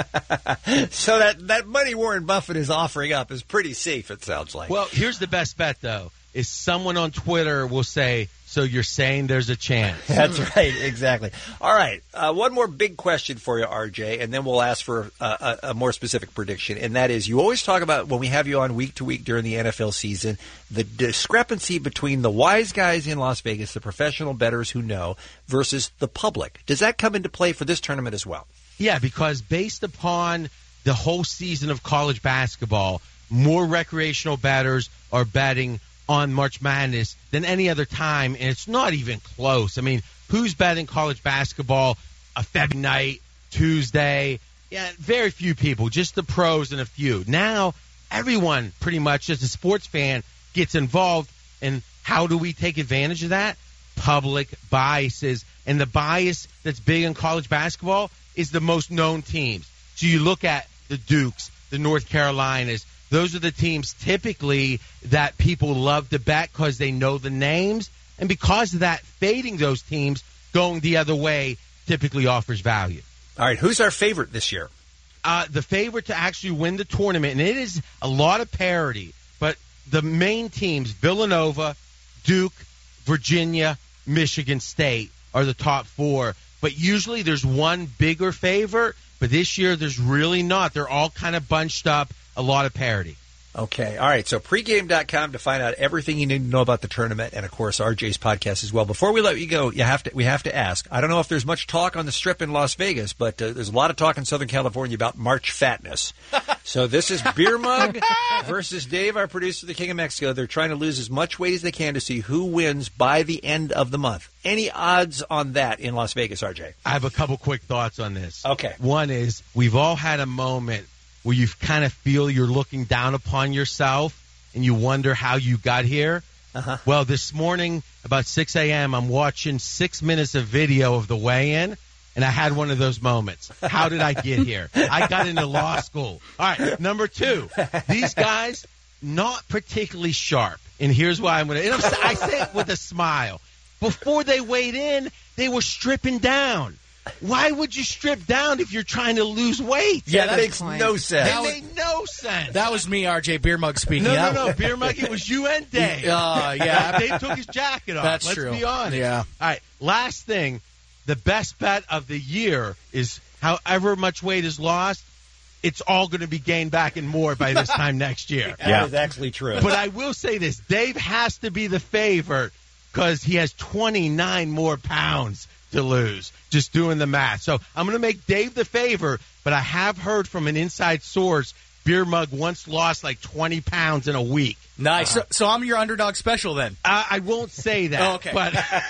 So that, that money Warren Buffett is offering up is pretty safe, it sounds like. Well, here's the best bet, though, is someone on Twitter will say, so you're saying there's a chance. That's right, exactly. All right, uh, one more big question for you, R J, and then we'll ask for a, a, a more specific prediction, and that is, you always talk about, when we have you on week to week during the N F L season, the discrepancy between the wise guys in Las Vegas, the professional bettors who know, versus the public. Does that come into play for this tournament as well? Yeah, because based upon the whole season of college basketball, more recreational bettors are betting on March Madness than any other time, and it's not even close. I mean, who's betting college basketball a February night, Tuesday? Yeah, very few people, just the pros and a few. Now, everyone pretty much, as a sports fan, gets involved, and how do we take advantage of that? Public biases, and the bias that's big in college basketball is the most known teams. So you look at the Dukes, the North Carolinas. Those are the teams typically that people love to bet because they know the names. And because of that, fading those teams, going the other way, typically offers value. All right, who's our favorite this year? Uh, the favorite to actually win the tournament, and it is a lot of parity, but the main teams, Villanova, Duke, Virginia, Michigan State, are the top four. But usually there's one bigger favorite, but this year there's really not. They're all kind of bunched up. A lot of parity. Okay. All right. So pregame dot com to find out everything you need to know about the tournament, and of course R J's podcast as well. Before we let you go, you have to we have to ask. I don't know if there's much talk on the Strip in Las Vegas, but uh, there's a lot of talk in Southern California about March Fatness. So this is Beer Mug versus Dave, our producer, the King of Mexico. They're trying to lose as much weight as they can to see who wins by the end of the month. Any odds on that in Las Vegas, R J? I have a couple quick thoughts on this. Okay. One is we've all had a moment where you kind of feel you're looking down upon yourself and you wonder how you got here. Uh-huh. Well, this morning, about six a.m., I'm watching six minutes of video of the weigh-in, and I had one of those moments. How did I get here? I got into law school. All right, number two, these guys, not particularly sharp. And here's why I'm going to – I say it with a smile. Before they weighed in, they were stripping down. Why would you strip down if you're trying to lose weight? Yeah, that makes no sense. That made no sense. That was me, R J Beer Mug speaking. No, no, no, Beer Mug, it was you and Dave. Uh, yeah. Dave took his jacket off. That's Let's true. be honest. Yeah. All right, last thing, the best bet of the year is however much weight is lost, it's all going to be gained back and more by this time next year. That yeah. is actually true. But I will say this, Dave has to be the favorite because he has twenty-nine more pounds to lose, just doing the math. So I'm going to make Dave the favor, but I have heard from an inside source, Beer Mug once lost like twenty pounds in a week. Nice. Uh, so, so I'm your underdog special then. Uh, I won't say that. Oh, okay.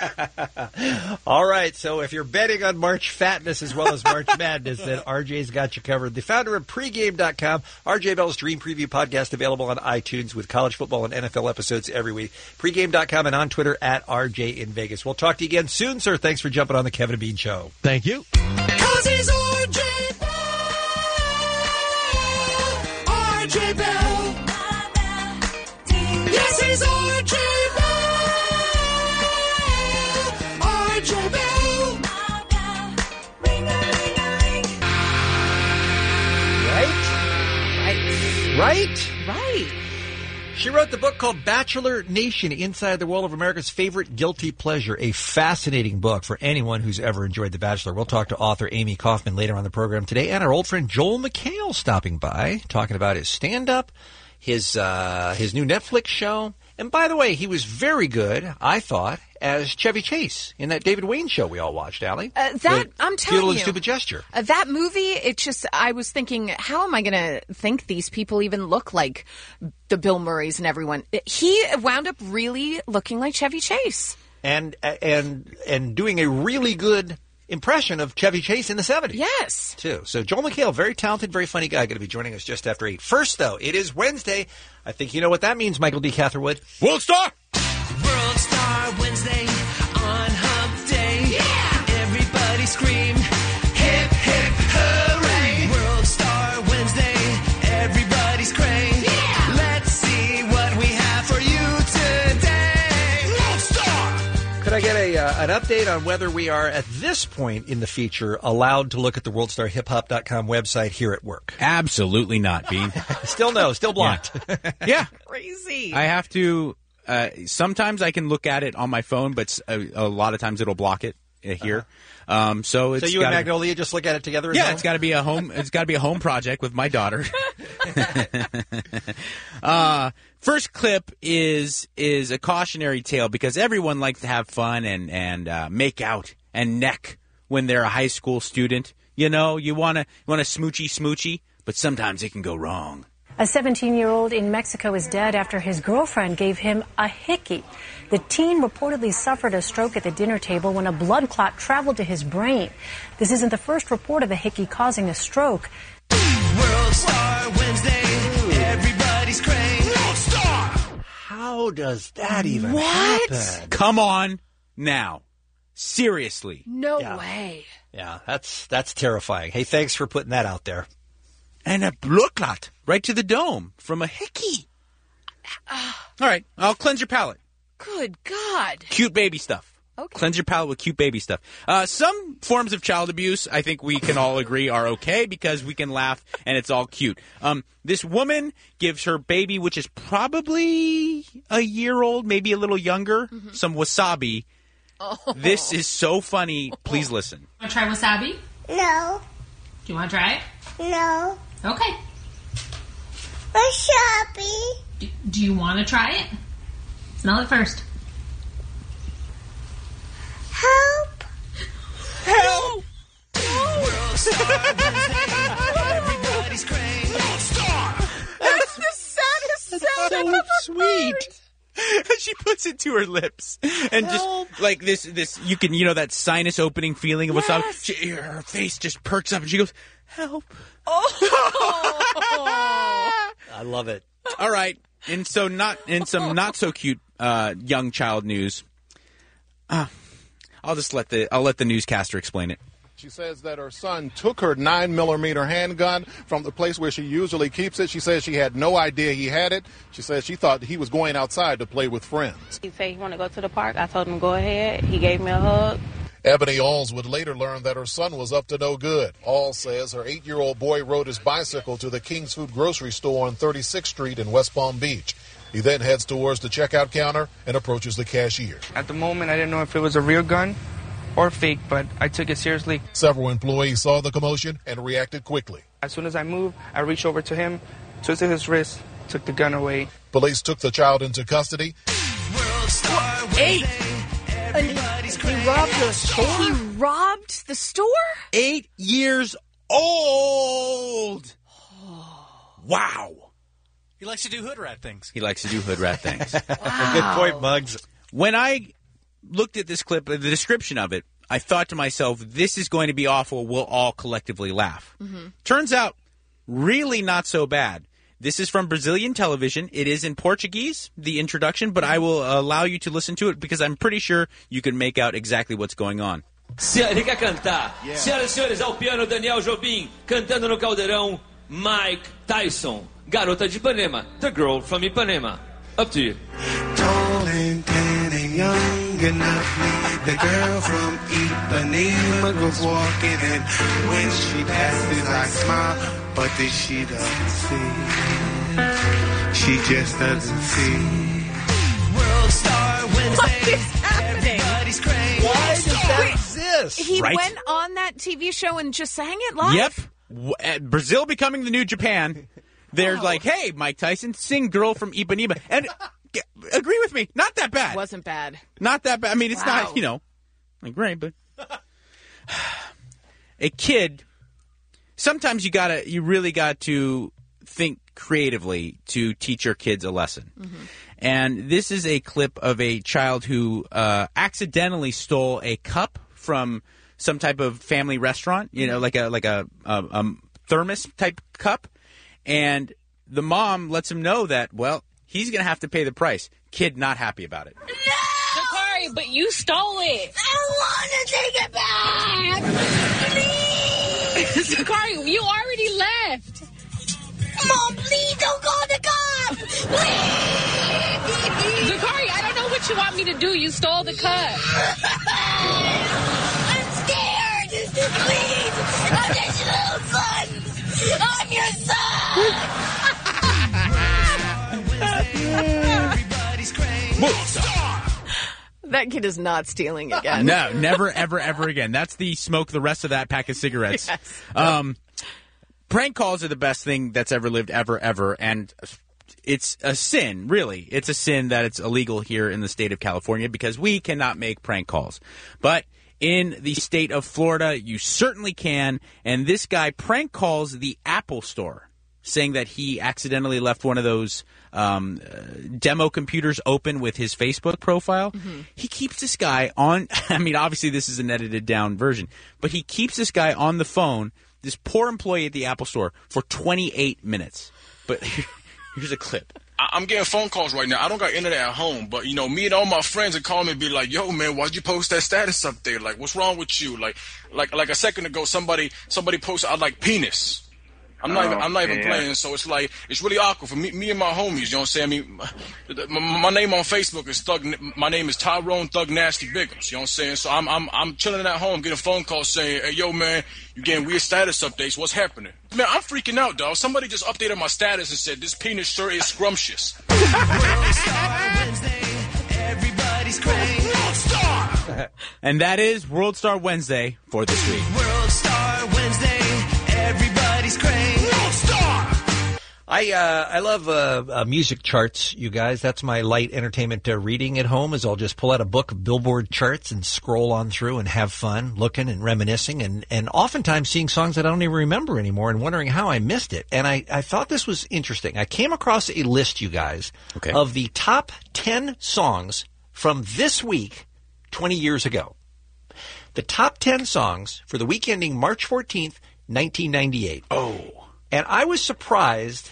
But all right. So if you're betting on March Fatness as well as March Madness, then R J's got you covered. The founder of pregame dot com, R J Bell's Dream Preview podcast, available on iTunes with college football and N F L episodes every week. pregame dot com and on Twitter at R J in Vegas. We'll talk to you again soon, sir. Thanks for jumping on the Kevin and Bean Show. Thank you. Cause he's R J Bell. R J Bell. Yes, he's R J Bell. R J Bell. Right? Right? Right. She wrote the book called Bachelor Nation, Inside the World of America's Favorite Guilty Pleasure, a fascinating book for anyone who's ever enjoyed The Bachelor. We'll talk to author Amy Kaufman later on the program today, and our old friend Joel McHale stopping by, talking about his stand-up, his uh, his new Netflix show. And by the way, he was very good, I thought, as Chevy Chase in that David Wayne show we all watched, Allie. Uh, that the I'm telling Futile you, and Stupid Gesture. Uh, that movie, it just, I was thinking, how am I going to think these people even look like the Bill Murrays and everyone? He wound up really looking like Chevy Chase. And and and doing a really good impression of Chevy Chase in the seventies. Yes. Too. So Joel McHale, very talented, very funny guy, going to be joining us just after eight. First, though, it is Wednesday. I think you know what that means, Michael D. Catherwood. World Star! World Star Wednesday on Hump Day. Yeah! Everybody scream, hip, hip, hooray! World Star Wednesday, everybody's cray. Yeah! Let's see what we have for you today. World Star! Could I get a uh, an update on whether we are, at this point in the feature, allowed to look at the world star hip hop dot com website here at work? Absolutely not, Bean. Still no, still blocked. Yeah. yeah. Crazy. I have to... Uh, sometimes I can look at it on my phone, but a, a lot of times it'll block it uh, here. Uh-huh. Um, so it's so you gotta, and Magnolia just look at it together. Yeah, home? it's got to be a home. It's got to be a home project with my daughter. uh, first clip is is a cautionary tale because everyone likes to have fun and and uh, make out and neck when they're a high school student. You know, you want to want to smoochy smoochy, but sometimes it can go wrong. A seventeen-year-old in Mexico is dead after his girlfriend gave him a hickey. The teen reportedly suffered a stroke at the dinner table when a blood clot traveled to his brain. This isn't the first report of a hickey causing a stroke. World Star Wednesday, everybody's cray. World Star! How does that even What? happen? Come on now. Seriously. No Yeah. way. Yeah, that's that's terrifying. Hey, thanks for putting that out there. And a blood clot right to the dome from a hickey. All right, I'll cleanse your palate. Good God. Cute baby stuff. Okay. Cleanse your palate with cute baby stuff. Uh, some forms of child abuse, I think we can all agree, are okay because we can laugh and it's all cute. Um, this woman gives her baby, which is probably a year old, maybe a little younger, mm-hmm. some wasabi. Oh. This is so funny. Please listen. Want to try wasabi? No. Do you want to try it? No. Okay. Wasabi. Do, do you want to try it? Smell it first. Help. Help! World Star Wednesday, everybody's cray. World Star! That's the saddest sound I've ever Sweet. She puts it to her lips and Help. just like this, this you can, you know, that sinus opening feeling of Yes. wasabi. She, her face just perks up and she goes, "Help!" Oh. I love it. All right, and so not in some not so cute uh, young child news. Uh, I'll just let the I'll let the newscaster explain it. She says that her son took her nine millimeter handgun from the place where she usually keeps it. She says she had no idea he had it. She says she thought he was going outside to play with friends. He said he wanted to go to the park. I told him go ahead. He gave me a hug. Ebony Alls would later learn that her son was up to no good. Alls says her eight-year-old boy rode his bicycle to the King's Food grocery store on thirty-sixth Street in West Palm Beach. He then heads towards the checkout counter and approaches the cashier. At the moment, I didn't know if it was a real gun or fake, but I took it seriously. Several employees saw the commotion and reacted quickly. As soon as I moved, I reached over to him, twisted his wrist, took the gun away. Police took the child into custody. World Star Eight. everybody's He cray. robbed the store? He robbed the store? Eight years old. Wow. He likes to do hood rat things. He likes to do hood rat things. Wow. Good point, Muggs. When I looked at this clip, the description of it, I thought to myself, this is going to be awful. We'll all collectively laugh. Mm-hmm. Turns out, really not so bad. This is from Brazilian television. It is in Portuguese, the introduction, but I will allow you to listen to it because I'm pretty sure you can make out exactly what's going on. Se ele quer cantar. Yeah. Senhoras e senhores, ao piano Daniel Jobim, cantando no caldeirão, Mike Tyson, Garota de Ipanema, The Girl from Ipanema. Up to you. Tall and tan and young enough, the girl from Ipanema goes walking, and when she passes, I smile, but then she doesn't see. She just doesn't see. World Star Wednesday. What is happening? Everybody's crazy. Why does that exist? He Right? went on that T V show and just sang it live? Yep. W- uh, Brazil becoming the new Japan. They're Oh. like, hey, Mike Tyson, sing Girl from Ipanema. And g- agree with me, not that bad. Wasn't bad. Not that bad. I mean, it's Wow. not, you know, like, right, but a kid, sometimes you gotta, you really got to think creatively to teach your kids a lesson. Mm-hmm. And this is a clip of a child who uh, accidentally stole a cup from some type of family restaurant, you know, like a like a, a, a thermos type cup, and the mom lets him know that, well, he's going to have to pay the price. Kid not happy about it. Zakari, but you stole it. I want to take it back. Please. Zakari, you already left. Mom, please don't call the cops. Please. Zakari, I don't know what you want me to do. You stole the cup. I'm scared. Please. I'm just your little son. I'm your son. That kid is not stealing again. No, never, ever, ever again. That's the smoke the rest of that pack of cigarettes. Yes. Um, prank calls are the best thing that's ever lived, ever, ever. And it's a sin, really. It's a sin that it's illegal here in the state of California because we cannot make prank calls. But in the state of Florida, you certainly can. And this guy prank calls the Apple Store, saying that he accidentally left one of those um, uh, demo computers open with his Facebook profile. Mm-hmm. He keeps this guy on. I mean, obviously this is an edited down version, but he keeps this guy on the phone, this poor employee at the Apple Store, for twenty-eight minutes. But here's a clip. I'm getting phone calls right now. I don't got internet at home, but, you know, me and all my friends are calling me and be like, yo, man, why'd you post that status up there? Like, what's wrong with you? Like, like, like a second ago, somebody, somebody posted, I like penis. I'm not Oh, even, I'm not even yeah. playing, so it's like, it's really awkward for me, me and my homies, you know what I'm saying? I mean, my, my name on Facebook is Thug, my name is Tyrone Thug Nasty Biggums, you know what I'm saying? So I'm, I'm, I'm chilling at home, getting phone calls saying, hey, yo, man, you getting weird status updates, what's happening? Man, I'm freaking out, dog. Somebody just updated my status and said, this penis sure is scrumptious. Everybody's crazy. World Star. And that is World Star Wednesday for this week. World Star Wednesday. Everybody's crazy. World Star. I uh, I love uh, uh, music charts, you guys. That's my light entertainment uh, reading at home. Is I'll just pull out a book of Billboard charts and scroll on through and have fun looking and reminiscing, and and oftentimes seeing songs that I don't even remember anymore and wondering how I missed it. And I, I thought this was interesting. I came across a list, you guys, okay. of the top ten songs from this week, twenty years ago. The top ten songs for the week ending March fourteenth, nineteen ninety-eight. Oh. And I was surprised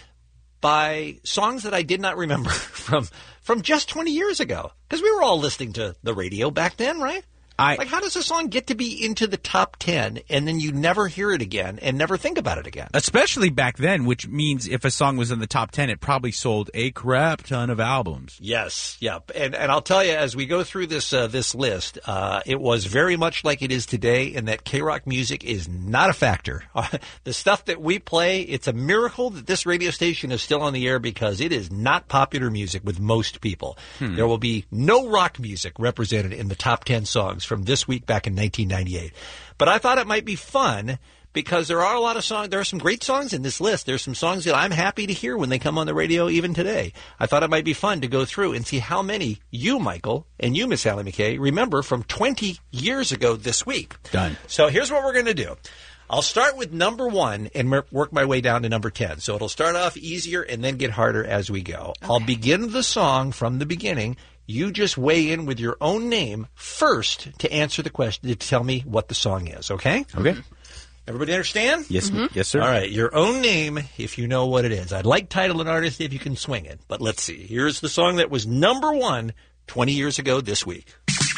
by songs that I did not remember from from just twenty years ago. Because we were all listening to the radio back then, right? I, like, how does a song get to be into the top ten and then you never hear it again and never think about it again? Especially back then, which means if a song was in the top ten, it probably sold a crap ton of albums. Yes, yep. And and I'll tell you, as we go through this uh, this list, uh, it was very much like it is today in that K-Rock music is not a factor. The stuff that we play, it's a miracle that this radio station is still on the air because it is not popular music with most people. Hmm. There will be no rock music represented in the top ten songs from this week back in nineteen ninety-eight. But I thought it might be fun because there are a lot of songs. There are some great songs in this list. There's some songs that I'm happy to hear when they come on the radio even today. I thought it might be fun to go through and see how many you, Michael, and you, Miss Allie McKay, remember from twenty years ago this week. Done. So here's what we're going to do. I'll start with number one and mer- work my way down to number ten. So it'll start off easier and then get harder as we go. Okay. I'll begin the song from the beginning. You just weigh in with your own name first to answer the question, to tell me what the song is, okay? Okay. Everybody understand? Yes, mm-hmm. Yes, sir. All right, your own name if you know what it is. I'd like title and artist if you can swing it. But let's see. Here's the song that was number one twenty years ago this week.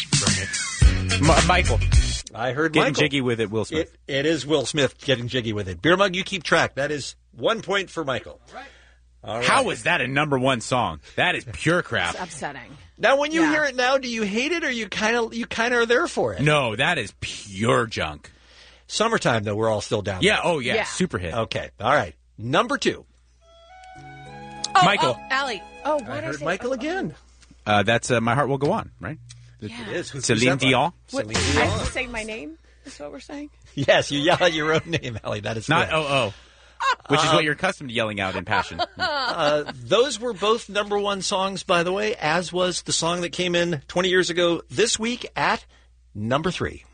Ma- Michael. I heard Getting Michael. jiggy with it, Will Smith. It, it is Will Smith getting jiggy with it. Beer Mug, you keep track. That is one point for Michael. All right. All right. How is that a number one song? That is pure crap. It's upsetting. Now, when you Yeah. hear it now, do you hate it or you kind of you kind of are there for it? No, that is pure junk. Summertime, though, we're all still down Yeah, there. oh yeah, Yeah. super hit. Okay, all right. Number two. Oh, Michael. Oh, Allie. Oh, what I did I heard say? Michael again. Uh, that's uh, My Heart Will Go On, right? Yeah. It is. Who's Celine that by? Dion. What, Celine I Dion. have to say my name? Is what we're saying? Yes, you yell out your own name, Allie. That is Not correct. oh oh, which is what you're accustomed to yelling out in passion. Uh, those were both number one songs, by the way, as was the song that came in twenty years ago this week at number three.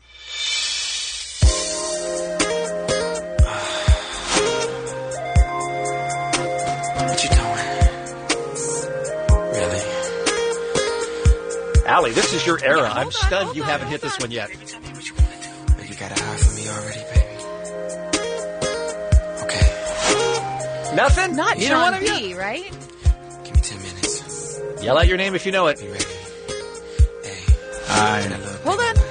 What you doing? Really? Allie, this is your era. I'm stunned you haven't hit this one yet. You gotta Nothing? Not Either Sean one of you? B, right? Give me ten minutes. Yell out your name if you know it. I Hold on.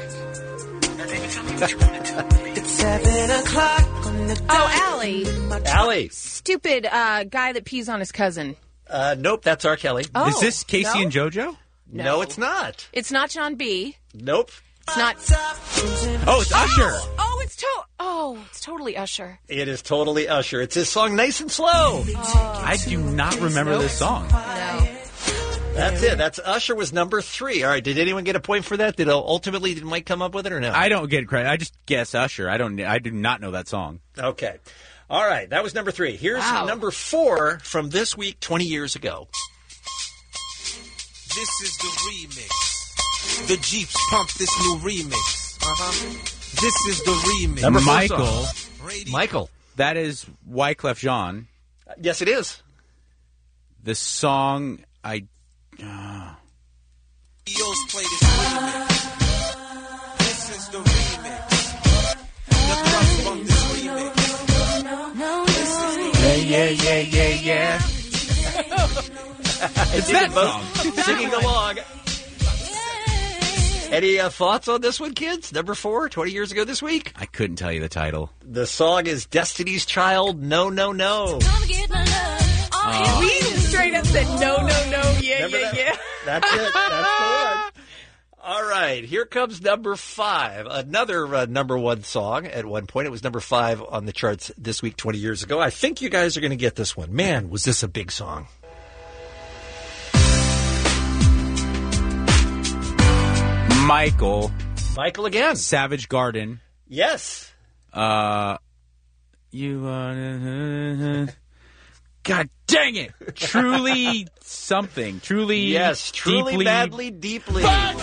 It's seven o'clock on the Oh, Allie. Allie. Stupid uh, guy that pees on his cousin. Uh, nope, that's R. Kelly. Oh, Is this Casey no? and JoJo? No. No. it's not. It's not Sean B. Nope. It's not. Oh, it's Usher. Oh, it's to- Oh, it's totally Usher. It is totally Usher. It's his song Nice and Slow. Oh. I do not remember this song. No. That's it. That's Usher was number three. All right. Did anyone get a point for that? Did uh, ultimately did Mike come up with it or no? I don't get credit. I just guess Usher. I don't. I do not know that song. Okay. All right. That was number three. Here's Wow. number four from this week, twenty years ago. This is the remix. The Jeeps pump this new remix. Uh-huh. This is the remix. Number four Michael. song. Michael. That is Wyclef Jean. Uh, yes, it is. The song I. Uh, Eos play this remix. This is the remix. The Thrust pump this remix. This is yeah, yeah, yeah, yeah, yeah. It's that song. Singing along. Any uh, thoughts on this one, kids? Number four, twenty years ago this week. I couldn't tell you the title. The song is Destiny's Child, No, No, No. Uh, We straight up said no, no, no, yeah, Remember yeah, that? yeah. That's it. That's the one. All right, here comes number five. Another uh, number one song. At one point, it was number five on the charts this week, twenty years ago. I think you guys are going to get this one. Man, was this a big song. Michael. Michael again. Savage Garden. Yes. Uh, you. Uh, God dang it! Truly something. Truly. Yes, truly, deeply, madly, deeply. Oh,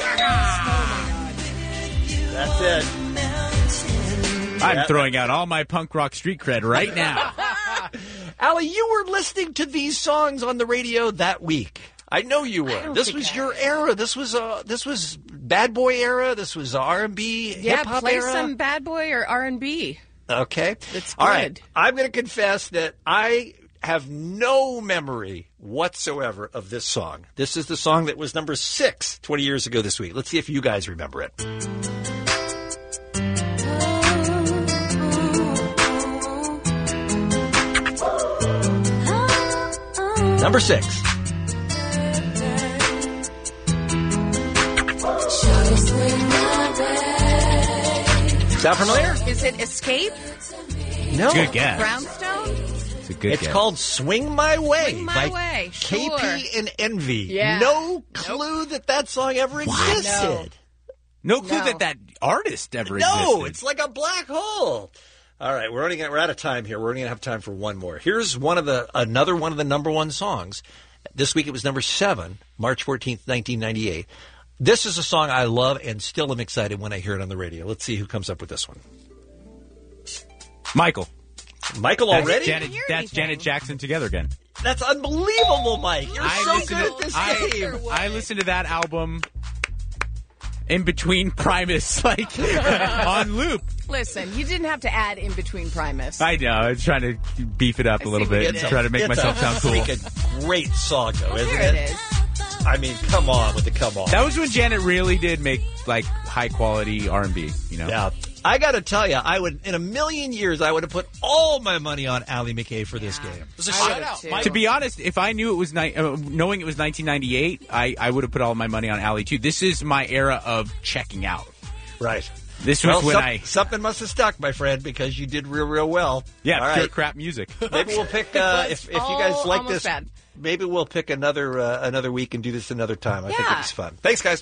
That's it. I'm Yeah. throwing out all my punk rock street cred right now. Allie, you were listening to these songs on the radio that week. I know you were. This was your era. This was uh, this was bad boy era. This was R and B, Yeah, hip hop play era. some bad boy or R and B. Okay, That's all good. right. I'm going to confess that I have no memory whatsoever of this song. This is the song that was number six twenty years ago this week. Let's see if you guys remember it. Number six. Sound familiar? Is it Escape? No. Good guess. Brownstone? It's a good It's guess. called Swing My Way Swing My by Way, K P sure. and Envy. Yeah. No clue that that song ever existed. No clue No. that that artist ever No, existed. it's like a black hole. All right, we're only gonna, we're out of time here. We're only gonna have time for one more. Here's one of the another one of the number one songs. This week it was number seven, March fourteenth, nineteen ninety eight. This is a song I love and still am excited when I hear it on the radio. Let's see who comes up with this one. Michael. Michael That's already? Janet, that's Janet Jackson together again. That's unbelievable, Mike. You're I so listened good to- at this I- game. I listened to that album in between Primus, like on loop. Listen, you didn't have to add in between Primus. I know. I was trying to beef it up a little what bit, you and try to make It's myself a sound cool. freaking great song, though, isn't There it? it is. I mean, come on with the come on. That was when Janet really did make like high quality R and B. You know. Yeah. I got to tell you, I would, in a million years, I would have put all my money on Allie McKay for this game. It was a I shout would out. too. Mike. To be honest, if I knew it was ni- uh, knowing it was nineteen ninety-eight, I, I would have put all my money on Allie too. This is my era of checking out. Right. This was Well, when some- I something must have stuck, my friend, because you did real, real well. yeah All pure right. crap music. Maybe we'll pick uh, if if you guys all like almost this. bad. Maybe we'll pick another uh, another week and do this another time. I think Yeah. it was fun. Thanks, guys.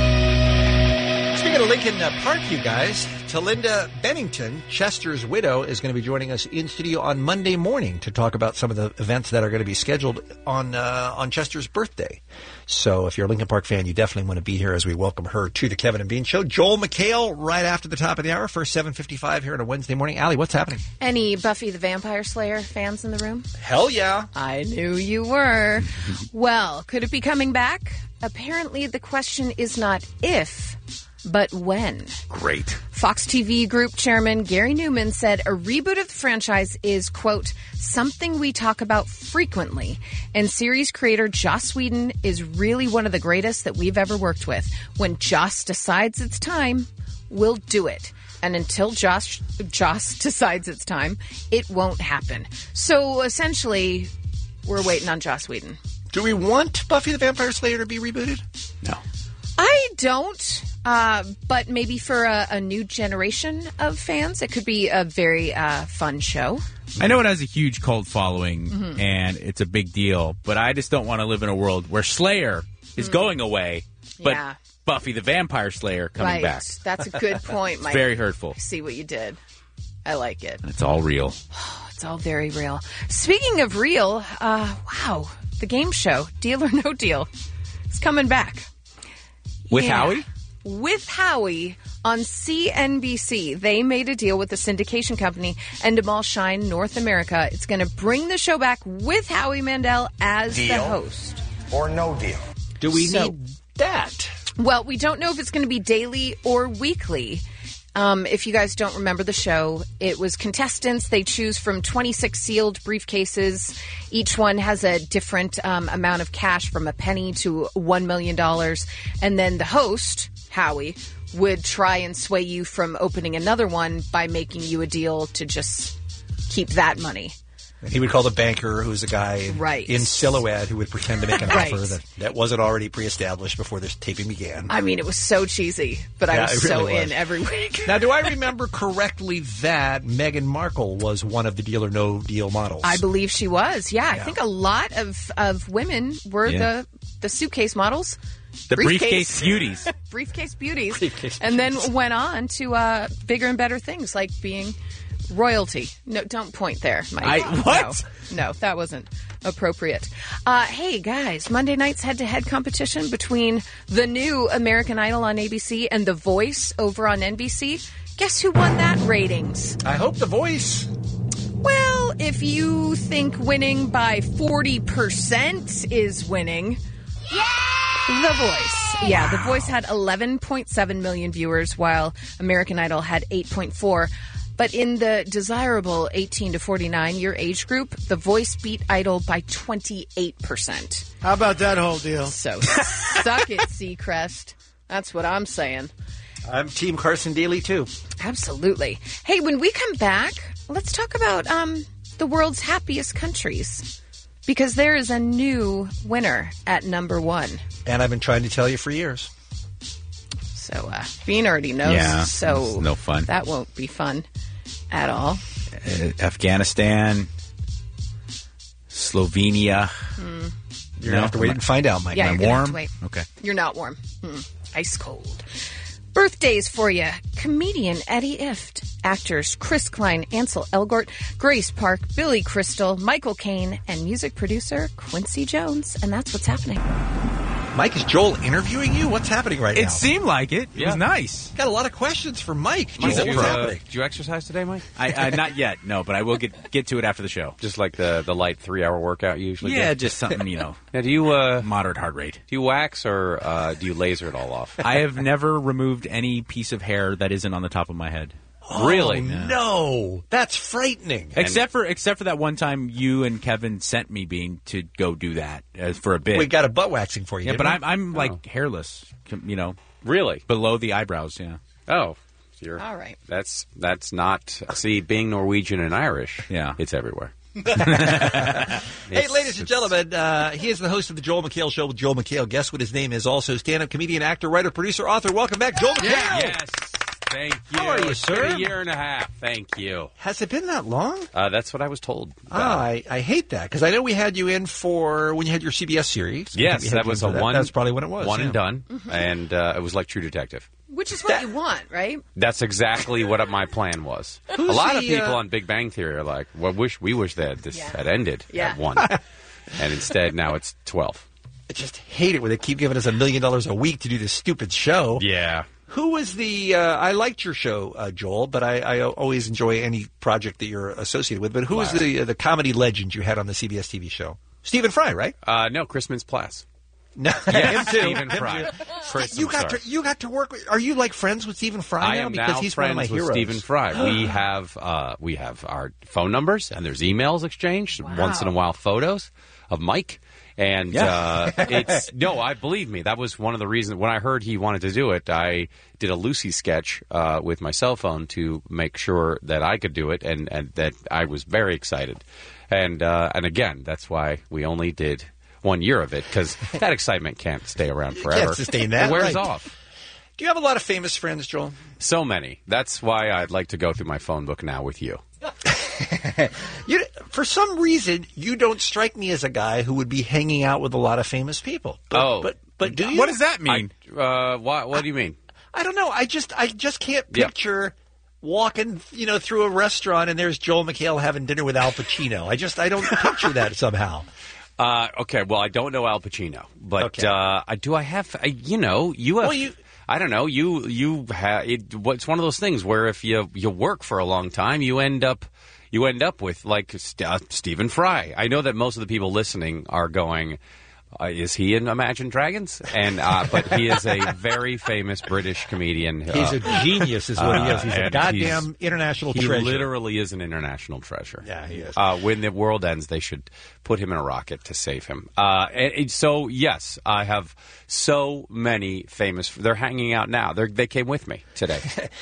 Speaking of Lincoln uh, Park, you guys, Talinda Bennington, Chester's widow, is going to be joining us in studio on Monday morning to talk about some of the events that are going to be scheduled on uh, on Chester's birthday. So if you're a Lincoln Park fan, you definitely want to be here as we welcome her to the Kevin and Bean Show. Joel McHale right after the top of the hour, first seven fifty-five here on a Wednesday morning. Allie, what's happening? Any Buffy the Vampire Slayer fans in the room? Hell yeah. I knew you were. Well, could it be coming back? Apparently, the question is not if, but when. Great. Fox T V Group Chairman Gary Newman said a reboot of the franchise is, quote, something we talk about frequently. And series creator Joss Whedon is really one of the greatest that we've ever worked with. When Joss decides it's time, we'll do it. And until Josh, Joss decides it's time, it won't happen. So essentially, we're waiting on Joss Whedon. Do we want Buffy the Vampire Slayer to be rebooted? No. I don't, uh, but maybe for a, a new generation of fans, it could be a very uh, fun show. I know it has a huge cult following, Mhm. and it's a big deal, but I just don't want to live in a world where Slayer is Mm. going away, but Yeah. Buffy the Vampire Slayer coming right. back. That's a good point, It's Mike. very hurtful. I see what you did. I like it. It's all real. It's all very real. Speaking of real, uh, wow, the game show, Deal or No Deal, is coming back. With Yeah. Howie? With Howie on C N B C. They made a deal with the syndication company Endemol Shine North America. It's going to bring the show back with Howie Mandel as the Deal host. or no deal? Do we So- need that? Well, we don't know if it's going to be daily or weekly. Um, if you guys don't remember the show, it was contestants. They choose from twenty-six sealed briefcases. Each one has a different um, amount of cash, from a penny to one million dollars. And then the host, Howie, would try and sway you from opening another one by making you a deal to just keep that money. And he would call the banker, who's a guy Right. in silhouette who would pretend to make an Right. offer that, that wasn't already pre-established before this taping began. I mean, it was so cheesy, but Yeah, I was it so really was. in every week. Now, do I remember correctly that Meghan Markle was one of the Deal or No Deal models? I believe she was. Yeah, I think a lot of, of women were Yeah. the the suitcase models. The briefcase beauties. briefcase beauties. Briefcase and then went on to uh, bigger and better things like being royalty. No, don't point there, Mike. I- what? No, no, that wasn't appropriate. Uh, hey, guys, Monday night's head-to-head competition between the new American Idol on A B C and The Voice over on N B C. Guess who won that ratings? I hope The Voice. Well, if you think winning by forty percent is winning, The Voice. Yeah, The Voice had eleven point seven million viewers, while American Idol had eight point four. But in the desirable eighteen to forty-nine year age group, The Voice beat Idol by twenty-eight percent. How about that whole deal? So suck it, Seacrest. That's what I'm saying. I'm Team Carson Daly, too. Absolutely. Hey, when we come back, let's talk about um, the world's happiest countries. Because there is a new winner at number one. And I've been trying to tell you for years. So, uh, Bean already knows. Yeah, so it's no fun. That won't be fun at all. Uh, Afghanistan, Slovenia. Hmm. You're going to have to wait and find out, Mike. Yeah, Am you're I gonna have to warm? wait. Okay. You're not warm. Hmm. Ice cold. Birthdays for you. Comedian Eddie Ifft. Actors Chris Klein, Ansel Elgort, Grace Park, Billy Crystal, Michael Caine, and music producer Quincy Jones. And that's what's happening. Mike, is Joel interviewing you? What's happening right now? It seemed like it. It Yeah. was nice. Got a lot of questions for Mike. Mike, Joel, did, you, what's uh, happening? did you exercise today, Mike? I, uh, not yet, no, but I will get get to it after the show. Just like the, the light three-hour workout you usually Yeah, get? just something, you know. Now, do you uh, moderate heart rate? Do you wax or uh, do you laser it all off? I have never removed any piece of hair that isn't on the top of my head. Really? Oh, no. That's frightening. Except for except for that one time you and Kevin sent me, Bean, to go do that uh, for a bit. We got a butt waxing for you. Yeah, didn't but we? I'm I'm like hairless, you know. Really? Below the eyebrows, yeah. Oh, so you're, All right. That's that's not. See, being Norwegian and Irish, yeah, it's everywhere. Hey, ladies and gentlemen, uh, he is the host of the Joel McHale Show with Joel McHale. Guess what his name is? Also, stand-up comedian, actor, writer, producer, author. Welcome back, Joel McHale. Yes. Thank you. How are you, It's sir? been a year and a half. Thank you. Has it been that long? Uh, that's what I was told. Ah, I, I hate that because I know we had you in for when you had your C B S series. I think Yes, we had that you was in a for that. one. That's probably when it was. One yeah. and done, Mm-hmm. and uh, it was like True Detective. Which is what you want, right? That's exactly what my plan was. Who's a lot of the, people uh, on Big Bang Theory are like, "Well, wish we wish that this Yeah. had ended Yeah. at one," and instead now it's twelve. I just hate it when they keep giving us a million dollars a week to do this stupid show. Yeah. Who was the? Uh, I liked your show, uh, Joel, but I, I always enjoy any project that you're associated with. But who was Wow. the uh, the comedy legend you had on the C B S T V show? Stephen Fry, right? Uh, no, Chris Mintz-Plasse. No, Yes, him too. Stephen Him Fry. too. Chris, you I'm got sorry. to you got to work with. Are you like friends with Stephen Fry I now? am Because now he's friends one of my with heroes. Stephen Fry. We have uh, we have our phone numbers, and there's emails exchanged. Once in a while, photos of Mike. And uh, it's no, I believe me. That was one of the reasons when I heard he wanted to do it. I did a Lucy sketch uh, with my cell phone to make sure that I could do it, and, and that I was very excited. And uh, and again, that's why we only did one year of it, because that excitement can't stay around forever. Can't sustain that. It wears right. off. Do you have a lot of famous friends, Joel? So many. That's why I'd like to go through my phone book now with you. You, for some reason, you don't strike me as a guy who would be hanging out with a lot of famous people. But, oh, but but do you? What does that mean? I, uh, what, what do you mean? I don't know. I just I just can't Yeah. picture walking, you know, through a restaurant and there's Joel McHale having dinner with Al Pacino. I just I don't picture that somehow. Uh, okay, well, I don't know Al Pacino, but Okay. uh, I, do I have? I, you know, you have. Well, you- I don't know. You you have. It, it's one of those things where if you you work for a long time, you end up you end up with like St- uh, Stephen Fry. I know that most of the people listening are going, uh, "Is he in Imagine Dragons?" And uh, but he is a very famous British comedian. He's uh, a genius, is what he is. He's a and goddamn international he treasure. literally is an international treasure. Yeah, he is. Uh, when the world ends, they should put him in a rocket to save him. Uh, and, and so, yes, I have so many famous. They're hanging out now. They're, they came with me today.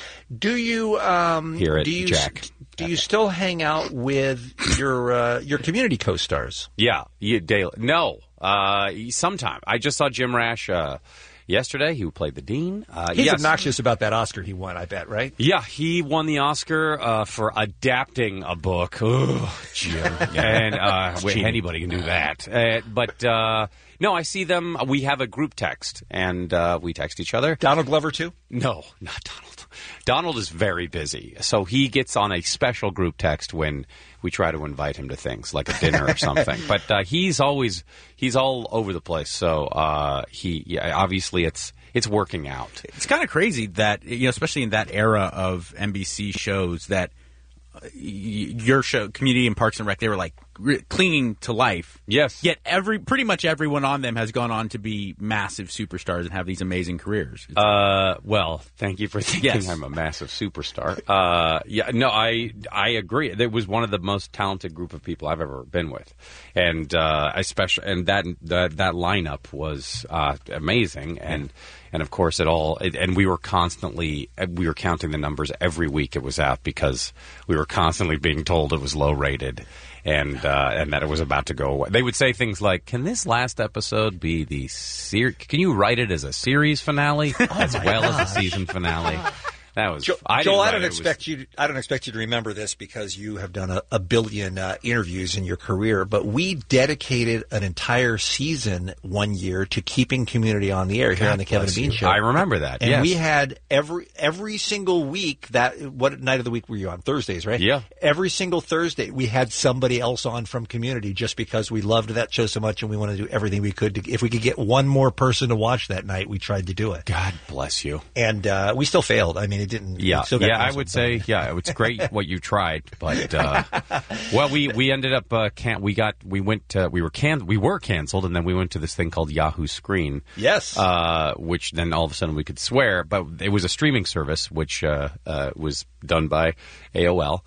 Do you um, Here at do you Jack. do you still hang out with your uh, your community co-stars? Yeah, you, daily. No, uh, sometime. I just saw Jim Rash uh, yesterday. He played the Dean. Uh, He's yes. obnoxious about that Oscar he won, I bet, right? Yeah, he won the Oscar uh, for adapting a book. Ugh, Jim. And uh, wait, cheating. anybody can do that. Uh, but uh, no, I see them. We have a group text, and uh, we text each other. Donald Glover, too? No, not Donald. Donald is very busy, so he gets on a special group text when we try to invite him to things like a dinner or something. But uh, he's always he's all over the place. So uh, he yeah, obviously it's it's working out. It's kind of crazy that, you know, especially in that era of N B C shows, that uh, y- your show, Community and Parks and Rec, they were like re- clinging to life. Yes. Yet every pretty much everyone on them has gone on to be massive superstars and have these amazing careers. Uh, well, thank you for thinking Yes. I'm a massive superstar. Uh, yeah, no, I I agree. It was one of the most talented group of people I've ever been with, and uh, especially and that that, that lineup was uh, amazing, and and of course it all. It, and we were constantly we were counting the numbers every week it was out because we were constantly being told it was low rated. And uh, and that it was about to go away. They would say things like, "Can this last episode be the ser- Can you write it as a series finale as well as a season finale?" That was Jo- I Joel. didn't I write don't it. It was- expect you. I don't expect you to remember this because you have done a, a billion uh, interviews in your career. But we dedicated an entire season one year to keeping Community on the air here God on the Kevin bless and Bean you. Show. I remember that, and yes. we had every every single week. That what night of the week were you on? Thursdays, right? Yeah. Every single Thursday, we had somebody else on from Community just because we loved that show so much and we wanted to do everything we could to. If we could get one more person to watch that night, we tried to do it. God bless you. And uh, we still failed. I mean, it didn't. Yeah, it still got yeah. I canceled, would but- say, yeah, it's great what you tried, but uh, well, we we ended up uh, can we got we went uh, we were can we were canceled, and then we went to this thing called Yahoo Screen. Yes, uh, which then all of a sudden we could swear, but it was a streaming service which uh, uh, was done by A O L.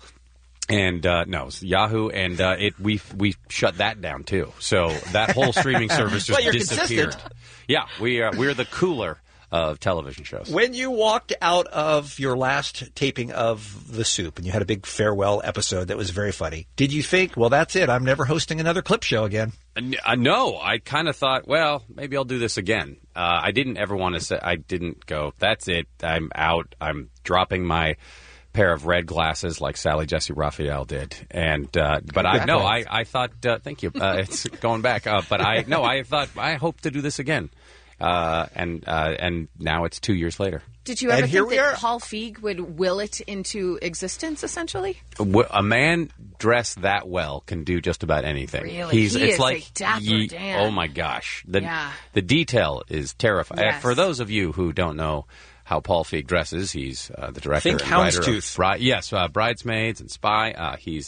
And uh, no, it was Yahoo, and uh, it we we shut that down too. So that whole streaming service just Well, you're disappeared. consistent. Yeah, we are we're the cooler of television shows. When you walked out of your last taping of The Soup and you had a big farewell episode that was very funny, did you think, well, that's it, I'm never hosting another clip show again? Uh, no, I kind of thought, well, maybe I'll do this again. Uh, I didn't ever want to say, I didn't go, that's it, I'm out, I'm dropping my pair of red glasses like Sally Jesse Raphael did. And, uh, but I, Good no, point. I, I thought, uh, thank you, uh, it's going back, uh, but I, no, I thought, I hope to do this again. Uh, and, uh, and now it's two years later. Did you ever And here think we that are. Paul Feig would will it into existence, essentially? W- A man dressed that well can do just about anything. Really? He's He it's is like a dapper ye- Dan. Oh my gosh. The Yeah. the detail is terrifying. Yes. For those of you who don't know how Paul Feig dresses, he's uh, the director Think and writer Houndstooth. of Bri- yes, uh, Bridesmaids and Spy. Uh, he's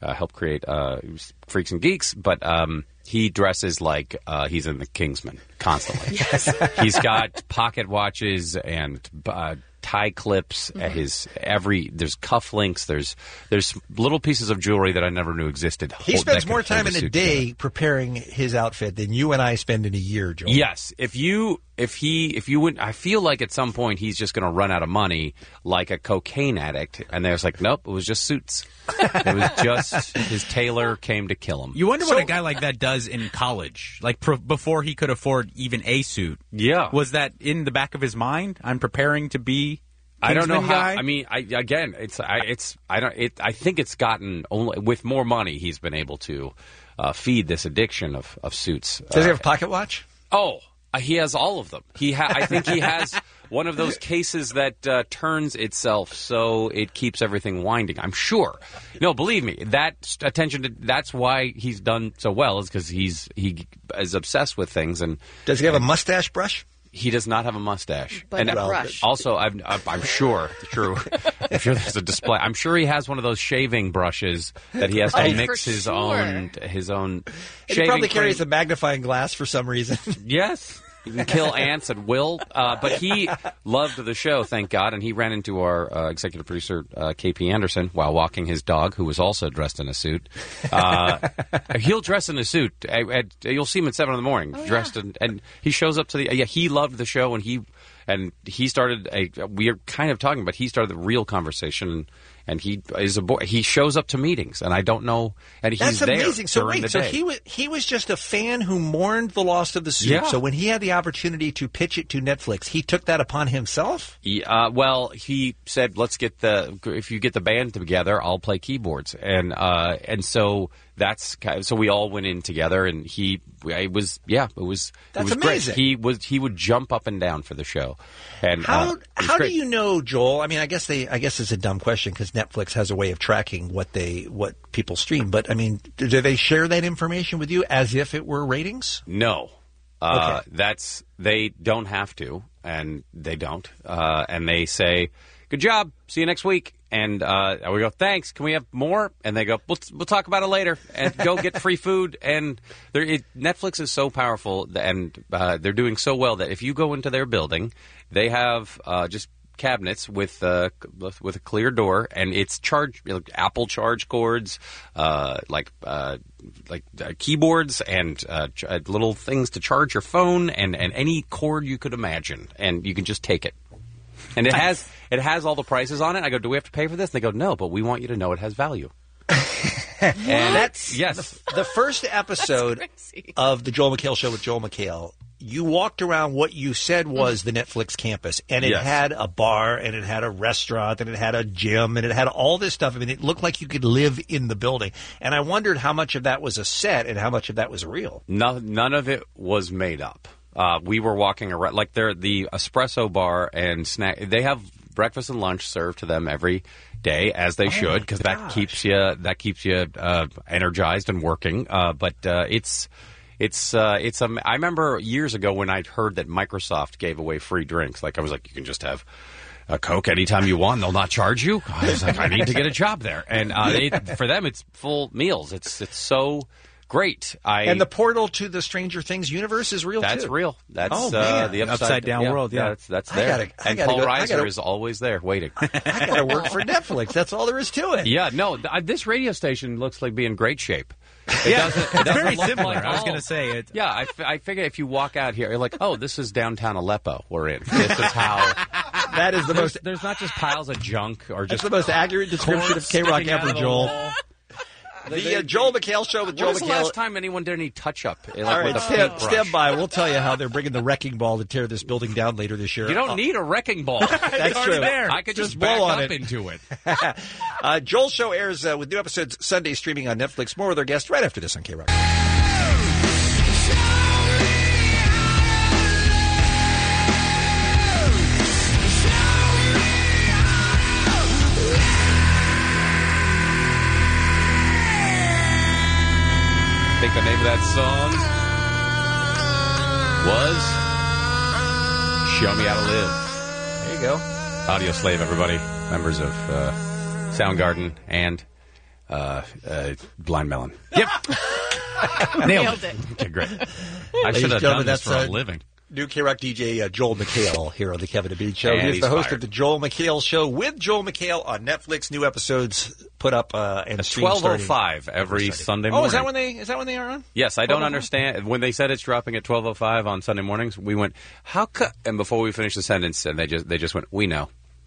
uh, helped create uh, Freaks and Geeks, but um, he dresses like uh, he's in the Kingsman constantly. Yes. He's got pocket watches and uh, tie clips at his every. There's cufflinks. There's there's little pieces of jewelry that I never knew existed. He Hold- spends that more could hold time in a suit day together. preparing his outfit than you and I spend in a year, Joel. Yes, if you if he if you would, I feel like at some point he's just going to run out of money like a cocaine addict, and there's like, nope, it was just suits. It was just his tailor came to kill him. You wonder what a guy like that does in college, like pr- before he could afford even a suit. Yeah, was that in the back of his mind? I'm preparing to be. I don't know Kingsman how. guy? I mean, I, again, it's I, it's I don't. It, I think it's gotten only with more money. He's been able to uh, feed this addiction of of suits. Does uh, he have a pocket watch? Oh, uh, he has all of them. He, ha- I think he has one of those cases that uh, turns itself so it keeps everything winding. I'm sure. No, believe me, that attention to that's why he's done so well is because he's he is obsessed with things. And does he have a mustache brush? He does not have a mustache. But and a brush. Also, I'm, I'm sure, true. I'm sure there's a display. I'm sure he has one of those shaving brushes that he has to Oh, mix for his sure. own his own. And he shaving probably cream. carries a magnifying glass for some reason. Yes. You can kill ants at will. Uh, but he loved the show, thank God, and he ran into our uh, executive producer, uh, K P Anderson, while walking his dog, who was also dressed in a suit. Uh, he'll dress in a suit. At, at, you'll see him at seven in the morning, Oh, dressed in, and he shows up to the. Yeah, he loved the show, and he and he started a. We are kind of talking, but he started the real conversation. And he is a boy. He shows up to meetings, and I don't know. And he's That's there amazing. So during wait, the so day. he was he was just a fan who mourned the loss of the suit. Yeah. So when he had the opportunity to pitch it to Netflix, he took that upon himself. He, uh, well, he said, "Let's get the if you get the band together, I'll play keyboards." And uh, and so that's kind of, so we all went in together, and he it was yeah, it was That's it was amazing. Great. He was he would jump up and down for the show. And How uh, it was how do great. you know, Joel? I mean, I guess they I guess it's a dumb question because Netflix has a way of tracking what they what people stream. But I mean, do do they share that information with you as if it were ratings? No. Uh, Okay. That's they don't have to, and they don't, uh, and they say, "Good job, see you next week." And uh, we go, "Thanks. Can we have more?" And they go, "We'll we'll talk about it later." And go get free food. And they're- it, Netflix is so powerful, and uh, they're doing so well that if you go into their building, they have uh, just cabinets with uh, with a clear door, and it's charge like Apple charge cords, uh, like uh, like uh, keyboards and uh, ch- uh, little things to charge your phone, and, and any cord you could imagine, and you can just take it. And it has it has all the prices on it. I go, do we have to pay for this? And they go, no, but we want you to know it has value. And that's yes. The, the first episode of the Joel McHale Show with Joel McHale. You walked around what you said was the Netflix campus, and it Yes. had a bar, and it had a restaurant, and it had a gym, and it had all this stuff. I mean, it looked like you could live in the building. And I wondered how much of that was a set and how much of that was real. No, none of it was made up. Uh, we were walking around like they're the espresso bar and snack. They have breakfast and lunch served to them every day, as they should, because that keeps you that keeps you uh, energized and working. Uh, but uh, it's it's uh, it's um, I remember years ago when I heard that Microsoft gave away free drinks. Like I was like, you can just have a Coke anytime you want. They'll not charge you. I was like, I need to get a job there. And uh, it, for them, it's full meals. It's it's so great. I And the portal to the Stranger Things universe is real, That's too. real. That's oh, uh, man. the upside, down world, yeah. that's that's I there. gotta- I and gotta Paul go- I Reiser gotta- is always there waiting. I got to work for Netflix. That's all there is to it. Yeah, no, th- uh, this radio station looks like being in great shape. It Yeah, doesn't, it it's doesn't very look similar. like I was all- going to say it. Yeah, I, f- I figure if you walk out here, you're like, oh, this is downtown Aleppo we're in. This is how. That is the there's, most. there's not just piles of junk or That's just the most accurate description of K Rock sticking out ever, of the Joel. wall. The uh, Joel McHale Show with When Joel was the McHale. last time anyone did any touch up? Like All right, with a stand, paintbrush? stand by. We'll tell you how they're bringing the wrecking ball to tear this building down later this year. You don't need a wrecking ball. That's true. I could just, Just back blow on up it. into it. uh, Joel's show airs uh, with new episodes Sunday streaming on Netflix. More with our guest right after this on K Rock. I think the name of that song was Show Me How to Live. There you go. Audio Slave, everybody. Members of uh, Soundgarden and uh, uh, Blind Melon. Yep. Nailed it. Okay, great. I Ladies should and have gentlemen, done this that's, for a uh, living. New K-Rock D J uh, Joel McHale here on the Kevin and Bean Show. And He's he's the host fired. of the Joel McHale Show with Joel McHale on Netflix. New episodes put up uh, and streamed twelve oh starting five every Sunday Oh, morning. is that when they is that when they are on? Yes, I don't twelve oh five? understand. When they said it's dropping at twelve oh five on Sunday mornings, we went, how co-? And before we finished the sentence, and they just they just went, we know.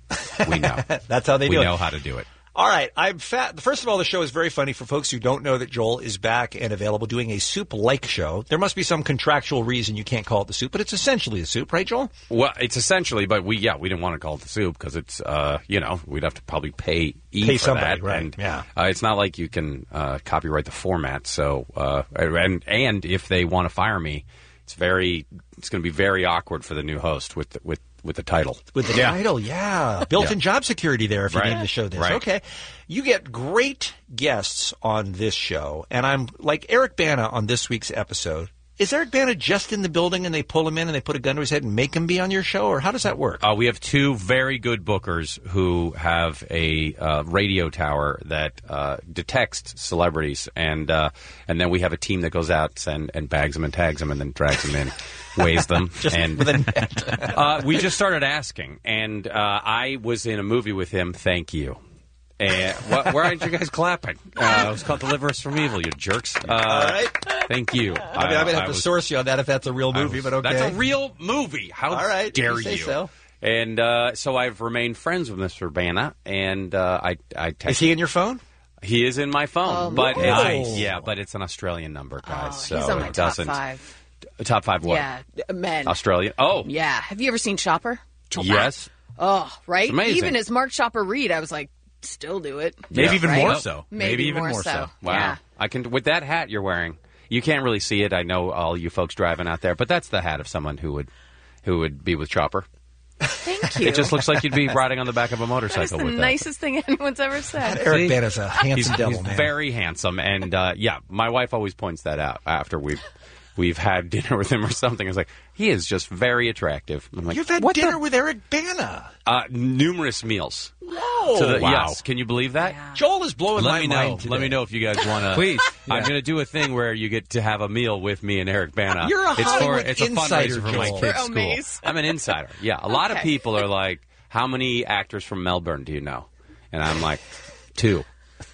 We know. That's how they we do it. We know how to do it. All right, I'm fat. First of all, the show is very funny for folks who don't know that Joel is back and available doing a soup-like show. There must be some contractual reason you can't call it the soup, but it's essentially the soup, right, Joel? Well, it's essentially, but we yeah we didn't want to call it the soup because it's uh you know we'd have to probably pay E Pay for somebody, that, right, and yeah. uh, it's not like you can uh, copyright the format. So uh, and and if they want to fire me, it's very it's going to be very awkward for the new host with the, with. With the title. With the yeah. title, yeah. Built-in Yeah. job security there if you Right. name the show this. Right. Okay. You get great guests on this show, and I'm like Eric Bana on this week's episode. Is Eric Bana just in the building and they pull him in and they put a gun to his head and make him be on your show, or how does that work? Uh, we have two very good bookers who have a uh, radio tower that uh, detects celebrities, and uh, and then we have a team that goes out and, and bags them and tags them and then drags them in, weighs them, Just and with a net. uh, we just started asking. And uh, I was in a movie with him. Thank you. And wh- why aren't you guys clapping? Uh, it was called Deliver Us from Evil, you jerks. Uh, All right. Thank you. I mean, I'm going to have to was- source you on that if that's a real movie, was- but okay. That's a real movie. How All right, if dare you say you? so. And uh, so I've remained friends with Mister Bana, and uh, I, I text Is he in your phone? He is in my phone, Oh, but nice. it's, yeah, but it's an Australian number, guys. Oh, so he's on my it top doesn't. five. Top five what? Yeah, men. Australian. Oh, Yeah. Have you ever seen Chopper? Chopper. yes. Oh, right? It's amazing. Even as Mark Chopper Reed, I was like, still do it. Maybe Yeah. even Right? more so. Maybe, even more, so. Wow. Yeah. I can with that hat you're wearing. You can't really see it. I know all you folks driving out there, but that's the hat of someone who would who would be with Chopper. Thank you. It just looks like you'd be riding on the back of a That is motorcycle the with that. nicest thing anyone's ever said. Eric See? Bana's a handsome he's, devil, he's man. very handsome, and uh, yeah, my wife always points that out after we've we've had dinner with him or something. It's like he is just very attractive. I'm like, You've had what dinner the? with Eric Bana. Uh, numerous meals. Whoa. To the, wow. Yes, can you believe that? Joel is blowing Let my me know. mind today. Let me know if you guys want to. Please. I'm going to do a thing where you get to have a meal with me and Eric Bana. You're a it's Hollywood for it's a insider, fundraiser for my Joel. kids' For school. Omaze. I'm an insider. Yeah, a lot of Okay. people are like, "How many actors from Melbourne do you know?" And I'm like, two.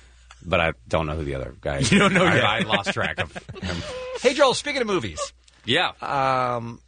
But I don't know who the other guy is. You don't know I, yet. I lost track of him. Hey, Joel, speaking of movies, Yeah. um,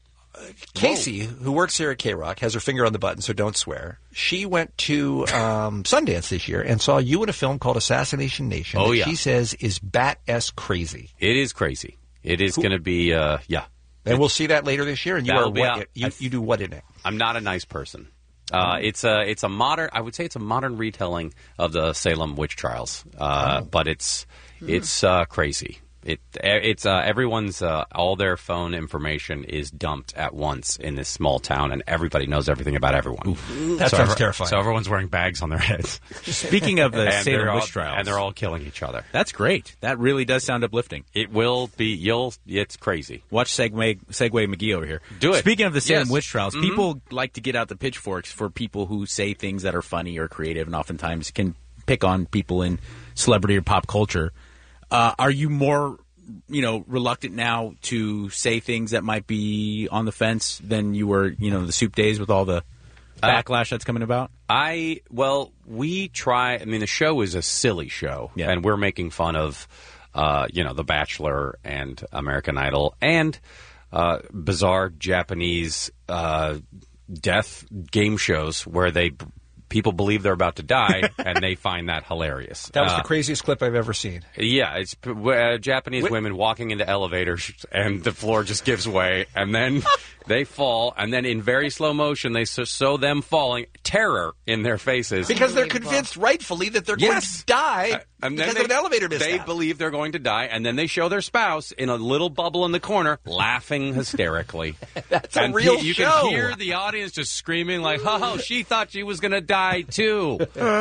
Casey, who works here at K-Rock, has her finger on the button, so don't swear. She went to um, Sundance this year and saw you in a film called Assassination Nation. Oh, that yeah. She says is bat-s crazy. It is crazy. It is going to be, uh, yeah. And we'll see that later this year. And you That'll are be what? out. You, you do what in it? I'm not a nice person. Uh, it's a it's a modern. I would say it's a modern retelling of the Salem witch trials, uh, Oh. but it's it's uh, crazy. It it's uh, everyone's uh, all their phone information is dumped at once in this small town, and everybody knows everything about everyone. That so sounds every- terrifying. So everyone's wearing bags on their heads. Speaking of the And Salem they're all- witch trials, and they're all killing each other. That's great. That really does sound uplifting. It will be. You'll. It's crazy. Watch Segway, Segway McGee over here. Do it. Speaking of the Salem Yes. witch trials, Mhm. people like to get out the pitchforks for people who say things that are funny or creative, and oftentimes can pick on people in celebrity or pop culture. Uh, are you more, you know, reluctant now to say things that might be on the fence than you were, you know, the soup days with all the backlash that's coming about? I well, we try. I mean, the show is a silly show, and we're making fun of, uh, you know, The Bachelor and American Idol and uh, bizarre Japanese uh, death game shows where they people believe they're about to die and they find that hilarious. That was Uh, the craziest clip I've ever seen. Yeah, it's uh, Japanese Wh- women walking into elevators and the floor just gives way, and then they fall, and then in very slow motion they so, so them falling, terror in their faces Because they're convinced, rightfully, that they're going Yes. to die Uh, and because then of an elevator mishap. They believe they're going to die, and then they show their spouse in a little bubble in the corner, laughing hysterically. That's a and real you show. can hear the audience just screaming like, "Oh, she thought she was going to die too."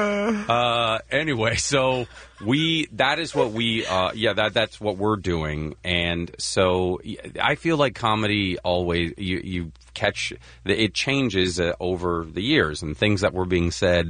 uh, anyway, so we that is what we uh, yeah that that's what we're doing, and so y- I feel like comedy always you you catch it changes uh, over the years, and things that were being said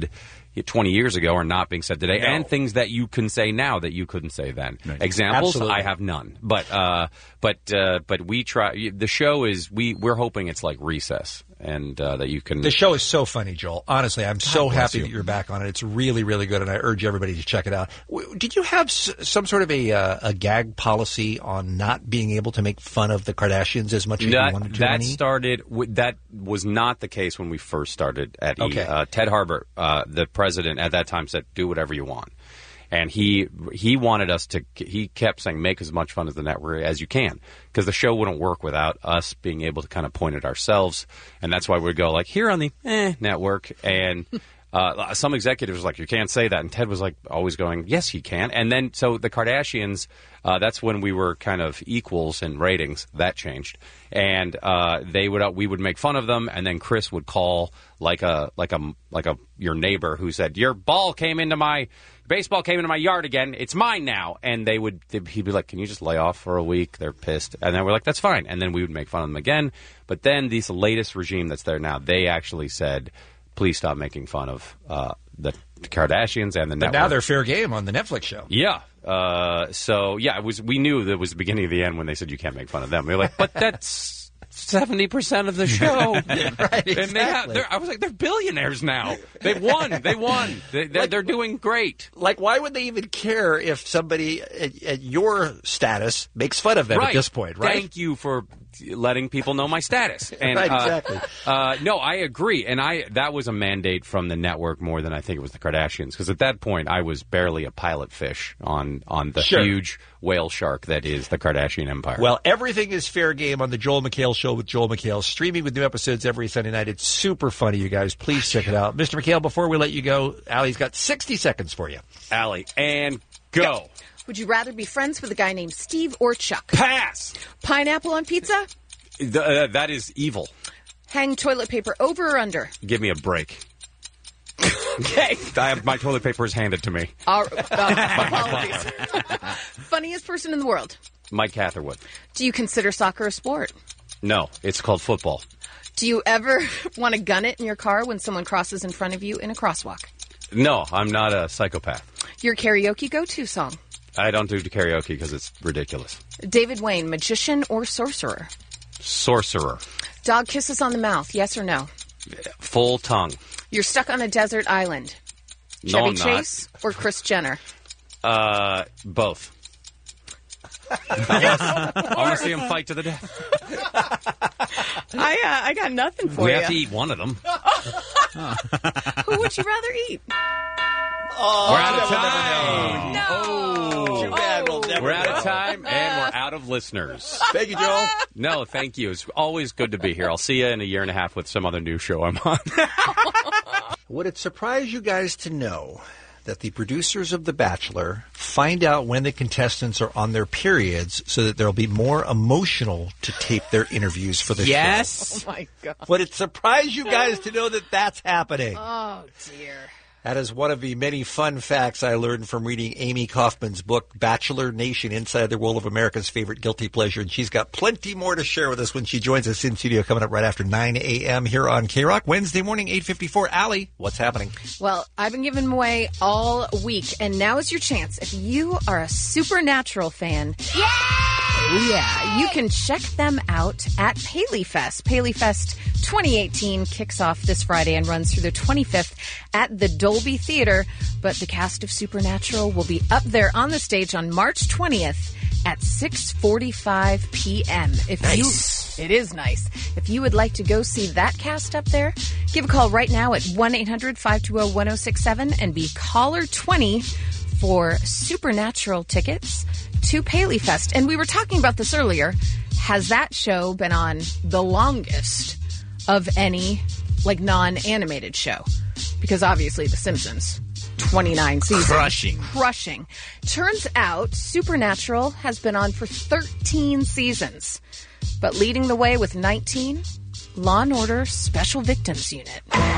twenty years ago are not being said today, No. and things that you can say now that you couldn't say then. Examples, Absolutely. I have none. But uh, but uh, but we try. The show is we we're hoping it's like Recess, and uh, that you can. The show is so funny, Joel. Honestly, I'm so bless happy you. that you're back on it. It's really, really good, and I urge everybody to check it out. W- Did you have s- some sort of a uh, a gag policy on not being able to make fun of the Kardashians as much as that, you wanted to? that Lenny? started. w- That was not the case when we first started at E! Okay. Uh, Ted Harbert, uh, the president at that time, said, "Do whatever you want," and he he wanted us to. He kept saying, "Make as much fun of the network as you can," because the show wouldn't work without us being able to kind of point at ourselves, and that's why we'd go like here on the eh, network and. Uh, some executives were like, you can't say that. And Ted was like, always going, yes, you can. And then, so the Kardashians, uh, that's when we were kind of equals in ratings. That changed. And uh, they would, uh, we would make fun of them. And then Chris would call like a, like a, like a, your neighbor who said, your ball came into my, baseball came into my yard again. It's mine now. And they would, he'd be like, can you just lay off for a week? They're pissed. And then we're like, that's fine. And then we would make fun of them again. But then this latest regime that's there now, they actually said, please stop making fun of uh, the Kardashians and the But network. now they're fair game on the Netflix show. Yeah. Uh, so yeah, it was. We knew that it was the beginning of the end when they said you can't make fun of them. We were like, but that's seventy percent of the show. Right, exactly. And they have, they're, I was like, they're billionaires now. They've won. They won. They, they're, they're doing great. Like, why would they even care if somebody at, at your status makes fun of them Right. at this point, right? Thank you for letting people know my status. And, Right, uh, exactly. Uh, no, I agree, and I that was a mandate from the network more than I think it was the Kardashians, because at that point I was barely a pilot fish on on the Sure. huge whale shark that is the Kardashian empire. Well, everything is fair game on the Joel McHale Show with Joel McHale, streaming with new episodes every Sunday night. It's super funny, you guys. Please check it out. Mister McHale, before we let you go, Allie's got sixty seconds for you. Allie, and go. Would you rather be friends with a guy named Steve or Chuck? Pass. Pineapple on pizza? Th- uh, that is evil. Hang toilet paper over or under? Give me a break. Okay. I have, my toilet paper is handed to me. All, uh, apologies. Funniest person in the world? Mike Catherwood. Do you consider soccer a sport? No, it's called football. Do you ever want to gun it in your car when someone crosses in front of you in a crosswalk? No, I'm not a psychopath. Your karaoke go-to song? I don't do karaoke because it's ridiculous. David Wayne, magician or sorcerer? Sorcerer. Dog kisses on the mouth, yes or no? Full tongue. You're stuck on a desert island. No, Chevy I'm not. Chase or Kris Jenner? Uh, both. I want to see him fight to the death. I uh, I got nothing for we you. have to eat one of them. Who would you rather eat? Oh, we're out of time. No. Oh. Too bad. We'll never We're out of know. time, and we're out of listeners. Thank you, Joel. No, thank you. It's always good to be here. I'll see you in a year and a half with some other new show I'm on. Would it surprise you guys to know that the producers of The Bachelor find out when the contestants are on their periods so that they'll be more emotional to tape their interviews for the Yes. Oh, my God. show? Would it surprise you guys to know that that's happening? Oh, dear. That is one of the many fun facts I learned from reading Amy Kaufman's book, Bachelor Nation, Inside the World of America's Favorite Guilty Pleasure. And she's got plenty more to share with us when she joins us in studio coming up right after nine a.m. here on K-Rock. Wednesday morning, eight fifty-four. Allie, what's happening? Well, I've been giving them away all week, and now is your chance. If you are a Supernatural fan, yeah, yeah, you can check them out at Paley Fest. Paley Fest twenty eighteen kicks off this Friday and runs through the twenty-fifth at the Dolby Theater. But the cast of Supernatural will be up there on the stage on March twentieth at six forty-five p.m. If Nice. you, it is nice. If you would like to go see that cast up there, give a call right now at one eight hundred five two zero one zero six seven and be caller twenty for Supernatural tickets to Paley Fest. And we were talking about this earlier. Has that show been on the longest of any like non-animated show? Because obviously The Simpsons, twenty-nine seasons. Crushing. Crushing. Turns out Supernatural has been on for thirteen seasons. But leading the way with nineteen, Law and Order Special Victims Unit.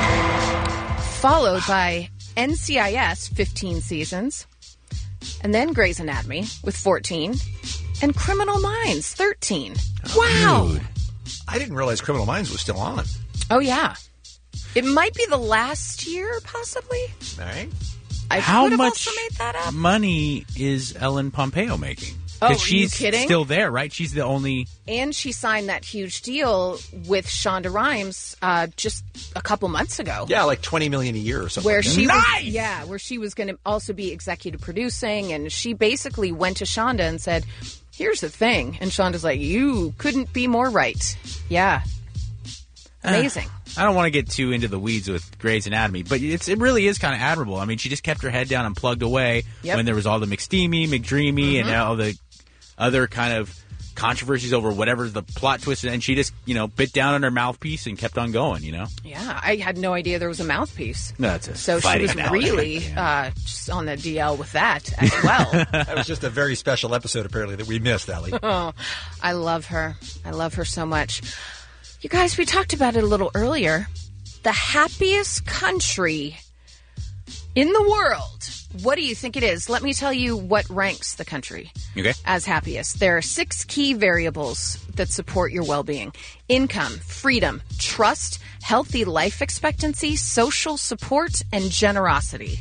Followed by N C I S, fifteen seasons. And then Grey's Anatomy with fourteen. And Criminal Minds, thirteen. Wow. I didn't realize Criminal Minds was still on. Oh, yeah. It might be the last year, possibly. All right. I How could have much also made that up. money is Ellen Pompeo making? Oh, are you she's kidding? still there, right? She's the only. And she signed that huge deal with Shonda Rhimes uh, just a couple months ago. Yeah, like twenty million dollars a year or something. Where like that. she Nice! was, yeah, where she was going to also be executive producing, and she basically went to Shonda and said, "Here's the thing," and Shonda's like, "You couldn't be more right." Yeah, amazing. Uh, I don't want to get too into the weeds with Grey's Anatomy, but it's it really is kind of admirable. I mean, she just kept her head down and plugged away Yep. when there was all the McSteamy, McDreamy, and all the other kind of controversies over whatever the plot twist, and she just, you know, bit down on her mouthpiece and kept on going, you know? Yeah, I had no idea there was a mouthpiece. No, that's a So she fighting was analogy. really uh, just on the D L with that as well. That was just a very special episode, apparently, that we missed, Allie. Oh, I love her. I love her so much. You guys, we talked about it a little earlier. The happiest country in the world. What do you think it is? Let me tell you what ranks the country Okay. as happiest. There are six key variables that support your well-being: income, freedom, trust, healthy life expectancy, social support, and generosity.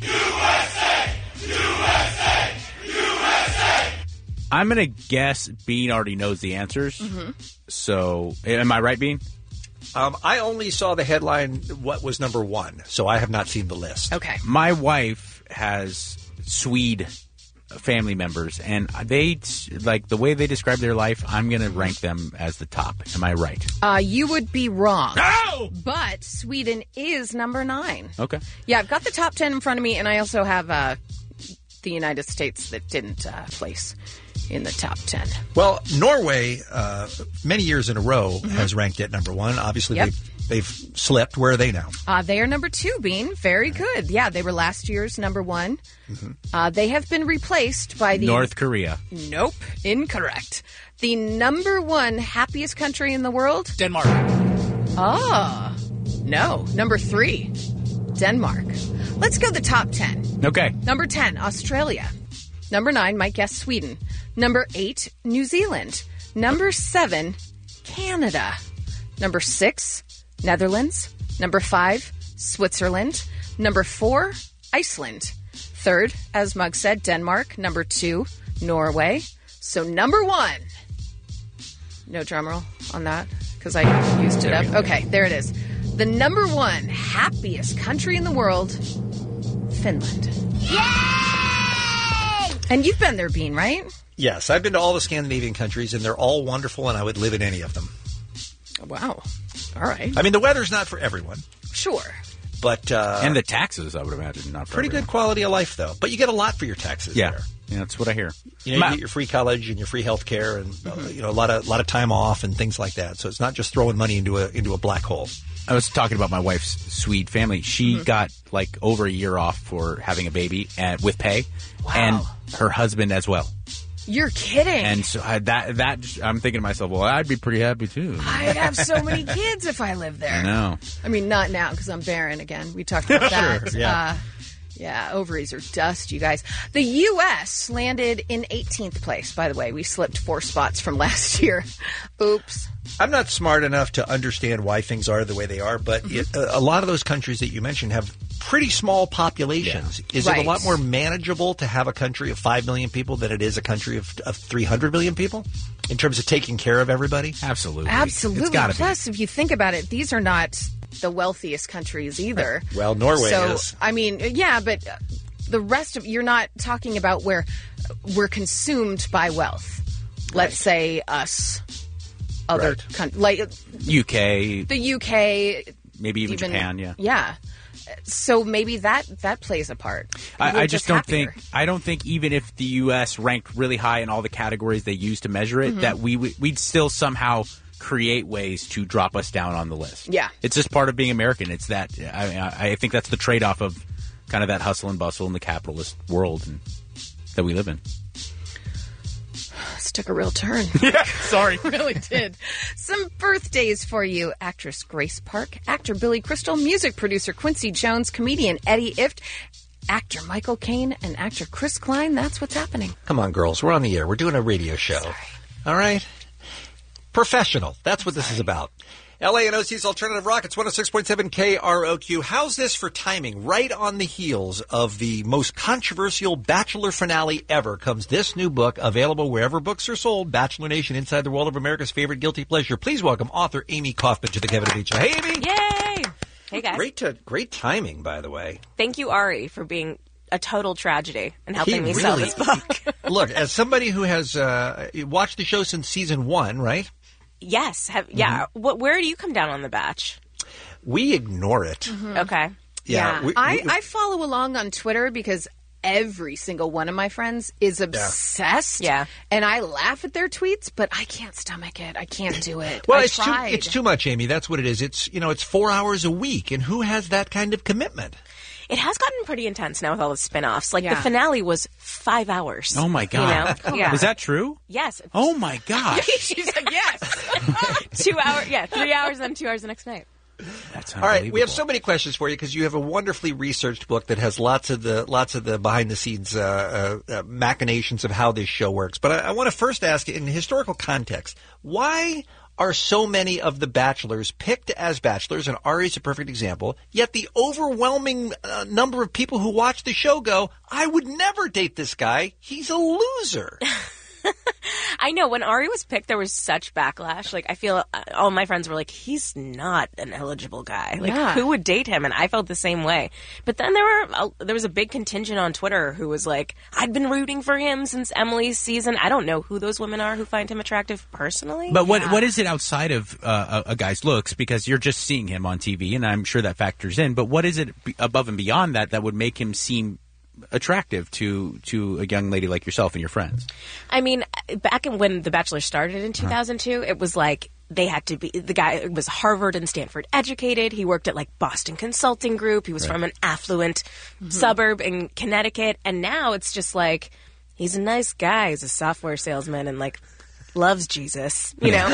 I'm going to guess Bean already knows the answers. Mm-hmm. So, am I right, Bean? Um, I only saw the headline, what was number one, so I have not seen the list. Okay. My wife has Swede family members, and they, like, the way they describe their life, I'm going to rank them as the top. Am I right? Uh, you would be wrong. No! But Sweden is number nine. Okay. Yeah, I've got the top ten in front of me, and I also have uh, the United States that didn't uh, place in the top ten. Well, Norway, uh, many years in a row, has ranked at number one. Obviously, Yep. they've, they've slipped. Where are they now? Uh, they are number two, Bean. Very good. Yeah, they were last year's number one. Mm-hmm. Uh, they have been replaced by the... North Korea. Nope, incorrect. The number one happiest country in the world? Denmark. Ah, no. Number three, Denmark. Let's go the top ten. Okay. Number ten, Australia. Number nine, might guess Sweden. Number eight, New Zealand. Number seven, Canada. Number six, Netherlands. Number five, Switzerland. Number four, Iceland. Third, as Mug said, Denmark. Number two, Norway. So number one. No drum roll on that because I used it up. Okay, there it is. The number one happiest country in the world, Finland. And you've been there, Bean, right? Yes, I've been to all the Scandinavian countries, and they're all wonderful, and I would live in any of them. Wow. All right. I mean, the weather's not for everyone, Sure. but uh, And the taxes, I would imagine, not for pretty everyone. good quality of life, though. But you get a lot for your taxes Yeah. there. Yeah, that's what I hear. You know, Ma- you get your free college and your free health care, and uh, you know a lot of lot of time off and things like that. So it's not just throwing money into a into a black hole. I was talking about my wife's Swede family. She got like over a year off for having a baby and with pay, and her husband as well. You're kidding. And so I, that that I'm thinking to myself, well, I'd be pretty happy too. I'd have so many kids if I lived there. I know. I mean, not now because I'm barren again. We talked about that. Sure, yeah. Uh, yeah, ovaries are dust, you guys. The U S landed in eighteenth place, by the way. We slipped four spots from last year. Oops. I'm not smart enough to understand why things are the way they are, but it, a lot of those countries that you mentioned have pretty small populations. Is Right. it a lot more manageable to have a country of five million people than it is a country of, of three hundred million people in terms of taking care of everybody? Absolutely. Absolutely. It's gotta be. Plus, if you think about it, these are not the wealthiest countries either. Well, Norway so, is. I mean, yeah, but the rest of you're not talking about where we're consumed by wealth. Let's say us, other Right. countries, like U K, the U K, maybe even, Japan. Yeah. yeah. So maybe that that plays a part. We're I, I just don't happier. think. I don't think even if the U S ranked really high in all the categories they use to measure it, Mhm. that we would- we'd still somehow create ways to drop us down on the list. Yeah. It's just part of being American. It's that. I, I I think that's the trade off of kind of that hustle and bustle in the capitalist world and, that we live in. This took a real turn. Yeah, sorry. really did. Some birthdays for you. Actress Grace Park, actor Billy Crystal, music producer Quincy Jones, comedian Eddie Ifft, actor Michael Caine, and actor Chris Klein. That's what's happening. Come on, girls. We're on the air. We're doing a radio show. Sorry. All right? Professional. That's what this is about. L A and O C's Alternative Rock. It's one oh six point seven K R O Q. How's this for timing? Right on the heels of the most controversial Bachelor finale ever comes this new book, available wherever books are sold, Bachelor Nation, Inside the World of America's Favorite Guilty Pleasure. Please welcome author Amy Kaufman to the Kevin and Beach Show. Hey, Amy. Yay! Hey, guys. Great, to, great timing, by the way. Thank you, Ari, for being a total tragedy and helping He me really- sell this book. Look, as somebody who has uh, watched the show since season one, right? Yes. Have, yeah. What, where do you come down on the batch? We ignore it. Okay. Yeah. we- I, we- I follow along on Twitter because every single one of my friends is obsessed. Yeah. And I laugh at their tweets, but I can't stomach it. I can't do it. Well, I it's too, tried. it's too much, Amy. That's what it is. It's, you know, it's four hours a week, and who has that kind of commitment? It has gotten pretty intense now with all the spin-offs. Like, Yeah. the finale was five hours. Oh, my God. You know? Yeah. Is that true? Yes. Oh, my gosh. She's like, yes. two hours, yeah, three hours, then two hours the next night. That's All right, we have so many questions for you because you have a wonderfully researched book that has lots of the lots of the behind the scenes uh, uh, uh, machinations of how this show works. But I, I want to first ask, in historical context, why are so many of the bachelors picked as bachelors, and Ari's a perfect example, yet the overwhelming uh, number of people who watch the show go, I would never date this guy. He's a loser. I know. When Ari was picked, there was such backlash. Like, I feel uh, all my friends were like, he's not an eligible guy. Like, Yeah. who would date him? And I felt the same way. But then there were uh, there was a big contingent on Twitter who was like, I'd been rooting for him since Emily's season. I don't know who those women are who find him attractive personally. But what what is it outside of uh, a, a guy's looks? Because you're just seeing him on T V, and I'm sure that factors in. But what is it be- above and beyond that that would make him seem attractive to to a young lady like yourself and your friends? I mean, back in when The Bachelor started in two thousand two, it was like they had to be, the guy was Harvard and Stanford educated. He worked at like Boston Consulting Group. He was Right. from an affluent suburb in Connecticut. And now it's just like, he's a nice guy. He's a software salesman and like loves Jesus, you know?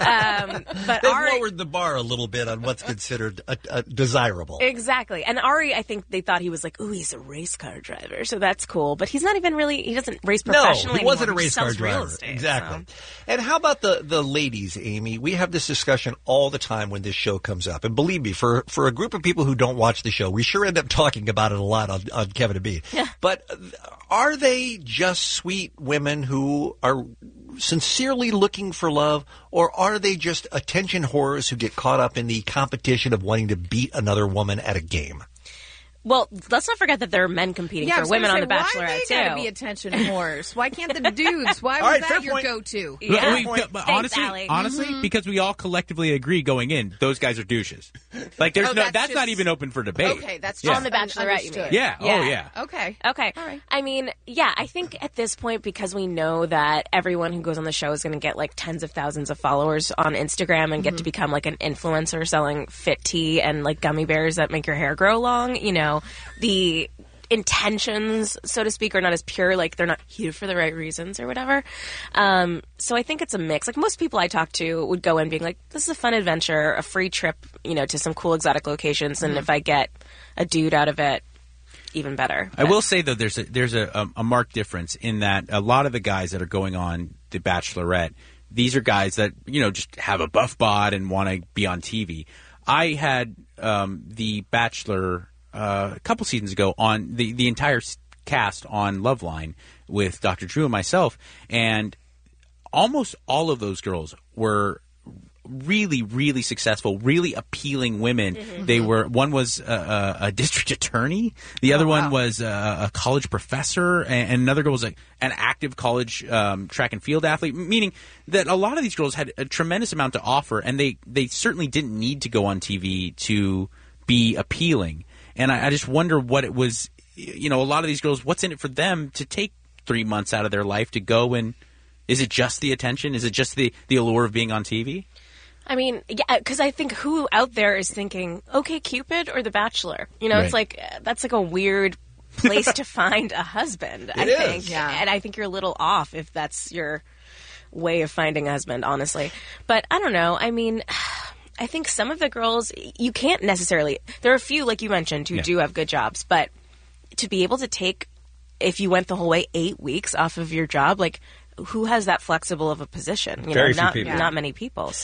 um, but They've Ari, lowered the bar a little bit on what's considered uh, uh, desirable. exactly. And Ari, I think they thought he was like, ooh, he's a race car driver. So that's cool. But he's not even really, he doesn't race No, professionally he wasn't a anymore. He race car sells real driver. estate, Exactly. so. And how about the, the ladies, Amy? We have this discussion all the time when this show comes up. And believe me, for, for a group of people who don't watch the show, we sure end up talking about it a lot on, on Kevin and Bean. Yeah. But uh, are they just sweet women who are sincerely looking for love, or are they just attention whores who get caught up in the competition of wanting to beat another woman at a game? Well, let's not forget that there are men competing Yeah, I for was women gonna on The say, Bachelorette, why too. they gotta be attention whores? Why can't the dudes? Why All was right, that fair your point. go-to? Yeah. Wait, but- but Thanks, honestly, Allie. honestly, Mm-hmm. because we all collectively agree going in, those guys are douches. Like, there's Oh, no, that's that's, not just- even open for debate. Okay, that's Yeah. just On The Bachelorette, you mean? understood. Yeah. Oh, yeah. Okay. Okay. All right. I mean, yeah, I think at this point, because we know that everyone who goes on the show is going to get like tens of thousands of followers on Instagram and get to become like an influencer selling fit tea and like gummy bears that make your hair grow long, you know, the intentions, so to speak, are not as pure. Like, they're not here for the right reasons or whatever. Um, so I think it's a mix. Like, most people I talk to would go in being like, this is a fun adventure, a free trip, you know, to some cool exotic locations. And if I get a dude out of it, even better. I will say though, there's a there's a, a, a marked difference in that a lot of the guys that are going on The Bachelorette, these are guys that, you know, just have a buff bod and want to be on T V. I had um, The Bachelor uh, a couple seasons ago on the the entire s- cast on Loveline with Doctor Drew and myself, and almost all of those girls were really, really successful, really appealing women. Mm-hmm. They were, one was a, a, a district attorney, the other Oh, one was a, a college professor, and, and another girl was a, an active college um, track and field athlete, meaning that a lot of these girls had a tremendous amount to offer, and they, they certainly didn't need to go on T V to be appealing. And I, I just wonder what it was, you know, a lot of these girls, what's in it for them to take three months out of their life to go and, is it just the attention? Is it just the, the allure of being on T V? I mean, yeah, because I think who out there is thinking, okay, Cupid or The Bachelor? You know, Right. it's like, uh, that's like a weird place to find a husband, I It think. is. Yeah. And I think you're a little off if that's your way of finding a husband, honestly. But I don't know. I mean, I think some of the girls, you can't necessarily, there are a few, like you mentioned, who Yeah. do have good jobs, but to be able to take, if you went the whole way, eight weeks off of your job, like, who has that flexible of a position? You Very know, few not, people. not many people, so.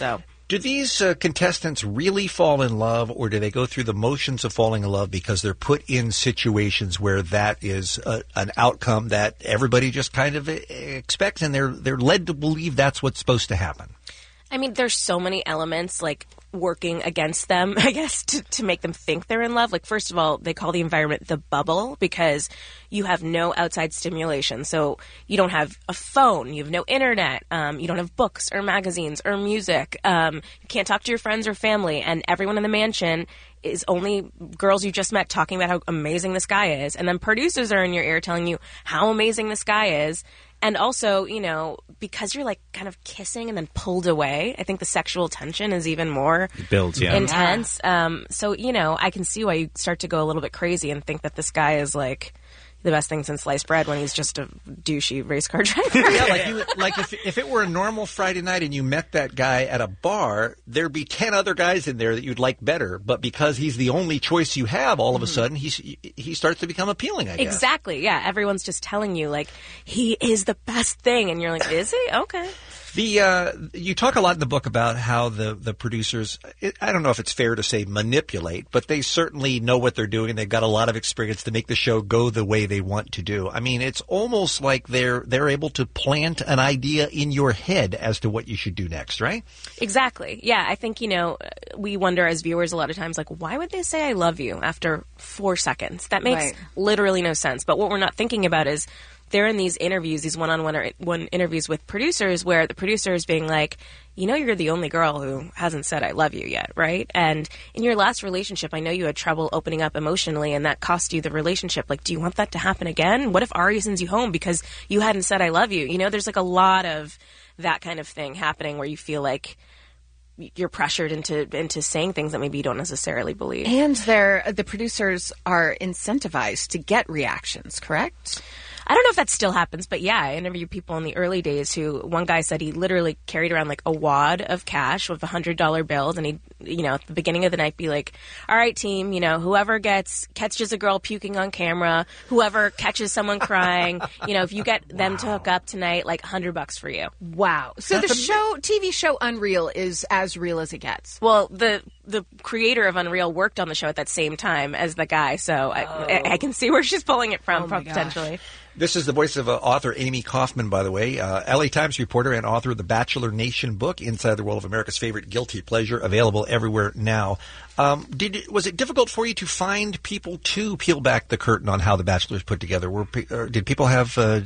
Do these uh, contestants really fall in love, or do they go through the motions of falling in love because they're put in situations where that is a, an outcome that everybody just kind of expects, and they're they're led to believe that's what's supposed to happen? I mean, there's so many elements, like, working against them, I guess, to, to make them think they're in love. Like, first of all, they call the environment the bubble because you have no outside stimulation. So you don't have a phone, you have no internet, um, you don't have books or magazines or music. Um, you can't talk to your friends or family, and everyone in the mansion is only girls you just met talking about how amazing this guy is. And then producers are in your ear telling you how amazing this guy is. And also, you know, because you're like kind of kissing and then pulled away, I think the sexual tension is even more It builds, yeah. intense. Um, so, you know, I can see why you start to go a little bit crazy and think that this guy is like the best thing since sliced bread when he's just a douchey race car driver. Yeah, like you, like if if it were a normal Friday night and you met that guy at a bar, there'd be ten other guys in there that you'd like better. But because he's the only choice you have, all of a sudden he's he starts to become appealing. I guess Exactly. Yeah. Everyone's just telling you like he is the best thing, and you're like, is he? Okay. The uh, you talk a lot in the book about how the the producers, it, I don't know if it's fair to say manipulate, but they certainly know what they're doing. They've got a lot of experience to make the show go the way they want to do. I mean, it's almost like they're they're able to plant an idea in your head as to what you should do next, right? Exactly. Yeah, I think, you know, we wonder as viewers a lot of times, like, why would they say I love you after four seconds? That makes Right. literally no sense. But what we're not thinking about is they're in these interviews, these one-on-one or one interviews with producers where the producer is being like, you know, you're the only girl who hasn't said I love you yet, right? And in your last relationship, I know you had trouble opening up emotionally, and that cost you the relationship. Like, do you want that to happen again? What if Ari sends you home because you hadn't said I love you? You know, there's like a lot of that kind of thing happening where you feel like you're pressured into into saying things that maybe you don't necessarily believe. And they're, the producers are incentivized to get reactions, correct? I don't know if that still happens, but yeah, I interviewed people in the early days who, one guy said he literally carried around like a wad of cash with one hundred dollar bills, and he'd, you know, at the beginning of the night be like, all right, team, you know, whoever gets, catches a girl puking on camera, whoever catches someone crying, you know, if you get them to hook up tonight, like one hundred bucks for you. Wow. So the show, T V show Unreal is as real as it gets. Well, the the creator of Unreal worked on the show at that same time as the guy, so I, I, I can see where she's pulling it from, Oh my potentially. This is the voice of uh, author Amy Kaufman, by the way, uh, L A Times reporter and author of the Bachelor Nation book, Inside the World of America's Favorite Guilty Pleasure, available everywhere now. Um, did was it difficult for you to find people to peel back the curtain on how the Bachelor is put together? Were pe- uh, did people have uh,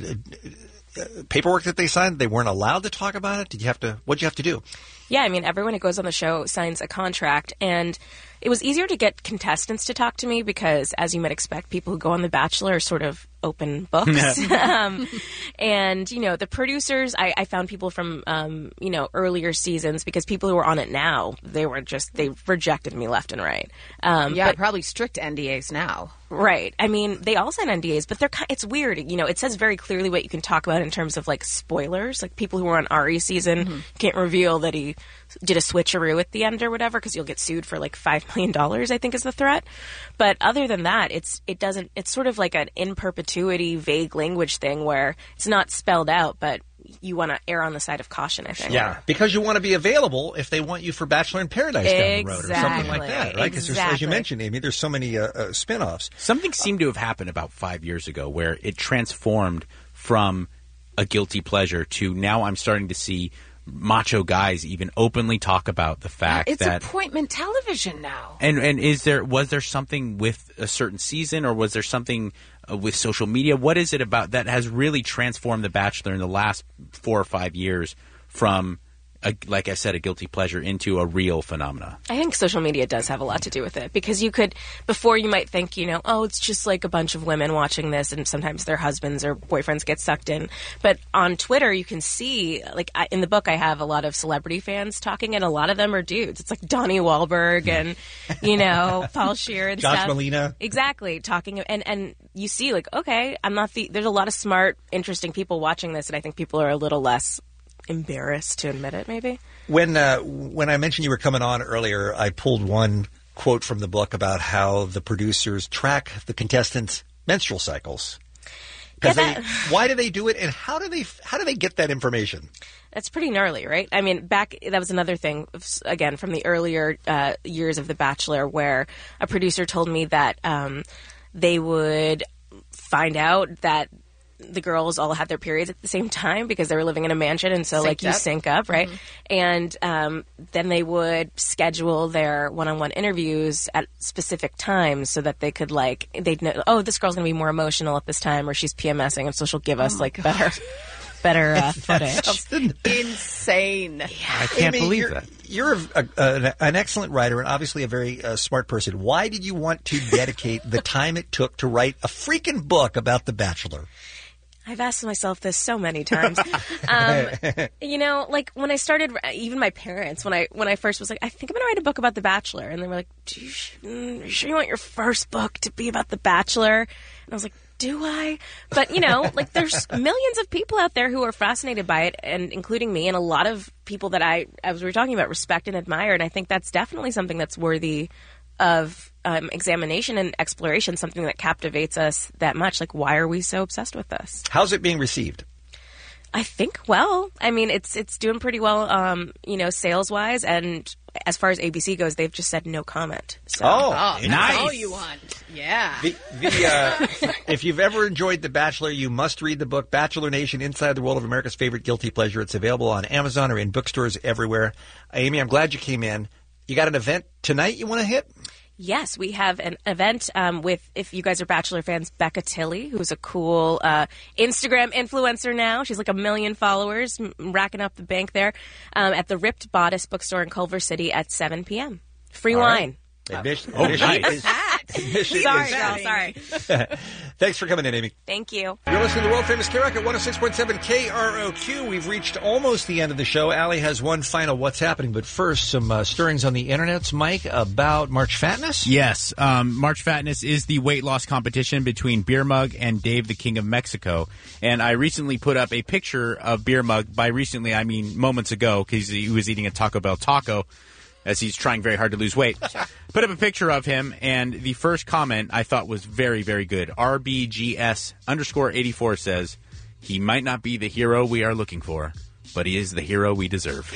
uh, paperwork that they signed? They weren't allowed to talk about it. Did you have to? What'd you have to do? Yeah, I mean, everyone who goes on the show signs a contract, and it was easier to get contestants to talk to me because, as you might expect, people who go on The Bachelor are sort of open books. um, and, you know, the producers, I, I found people from, um, you know, earlier seasons because people who are on it now, they were just, they rejected me left and right. Um, yeah, but- probably strict N D As now. Right. I mean, they all sign N D As, but they're ki- it's weird. You know, it says very clearly what you can talk about in terms of like spoilers. Like people who were on Ari's season can't reveal that he did a switcheroo at the end or whatever because you'll get sued for like five million dollars, I think is the threat. But other than that, it's it doesn't. It's sort of like an in perpetuity vague language thing where it's not spelled out, but you want to err on the side of caution, I think. Yeah, because you want to be available if they want you for Bachelor in Paradise down the road or something like Exactly. that, right? Because as you Exactly. mentioned, Amy, there's so many uh, uh, spin-offs. Something seemed to have happened about five years ago where it transformed from a guilty pleasure to now I'm starting to see macho guys even openly talk about the fact It's that appointment television now. and and is there was there something with a certain season or was there something uh, with social media? What is it about that has really transformed The Bachelor in the last four or five years from a, like I said, a guilty pleasure into a real phenomena? I think social media does have a lot to do with it because you could, before you might think, you know, oh, it's just like a bunch of women watching this and sometimes their husbands or boyfriends get sucked in. But on Twitter, you can see, like I, in the book, I have a lot of celebrity fans talking and a lot of them are dudes. It's like Donnie Wahlberg and, you know, Paul Scheer and Josh stuff. Molina. Exactly. Talking, and, and you see like, okay, I'm not the, there's a lot of smart, interesting people watching this and I think people are a little less embarrassed to admit it, maybe. When uh, when I mentioned you were coming on earlier, I pulled one quote from the book about how the producers track the contestants' menstrual cycles. Because Yeah, they, that- why do they do it, and how do they how do they get that information? That's pretty gnarly, right? I mean, back that was another thing, again, from the earlier uh, years of The Bachelor, where a producer told me that um, they would find out that the girls all had their periods at the same time because they were living in a mansion, and so Synced like you up. sync up, right? Mhm. And um, then they would schedule their one-on-one interviews at specific times so that they could like they'd know, oh, this girl's gonna be more emotional at this time, or she's PMSing, and so she'll give us my like God. better. Better uh, footage. Insane. I can't believe you're, that. You're a, a, an excellent writer and obviously a very uh, smart person. Why did you want to dedicate the time it took to write a freaking book about The Bachelor? I've asked myself this so many times. Um, you know, like when I started, even my parents, when I when I first was like, I think I'm going to write a book about The Bachelor, and they were like, "Do you, mm, you sure you want your first book to be about The Bachelor?" And I was like, do I? But, you know, like there's millions of people out there who are fascinated by it, and including me, and a lot of people that I, as we were talking about, respect and admire. And I think that's definitely something that's worthy of um, examination and exploration, something that captivates us that much. Like, why are we so obsessed with this? How's it being received? I think well. I mean, it's it's doing pretty well, um, you know, sales wise, and as far as A B C goes, they've just said no comment. So. Oh, that's nice. all you want. Yeah. The, the, uh, if you've ever enjoyed The Bachelor, you must read the book Bachelor Nation: Inside the World of America's Favorite Guilty Pleasure. It's available on Amazon or in bookstores everywhere. Amy, I'm glad you came in. You got an event tonight you want to hit? Yes, we have an event um, with, if you guys are Bachelor fans, Becca Tilley, who's a cool uh, Instagram influencer now. She's like a million followers, m- racking up the bank there, um, at the Ripped Bodice bookstore in Culver City at seven p.m. Free All right. wine. Admission, Oh, admission nice. is- admission Sorry, is- girl, sorry. Thanks for coming in, Amy. Thank you. You're listening to World Famous K-Rock at one oh six point seven K R O Q. We've reached almost the end of the show. Allie has one final What's Happening, but first, some uh, stirrings on the internets, Mike, about March Fatness? Yes. Um, March Fatness is the weight loss competition between Beer Mug and Dave, the King of Mexico. And I recently put up a picture of Beer Mug. By recently, I mean moments ago, because he was eating a Taco Bell taco as he's trying very hard to lose weight. Put up a picture of him, and the first comment I thought was very, very good. R B G S underscore eighty-four says, he might not be the hero we are looking for, but he is the hero we deserve.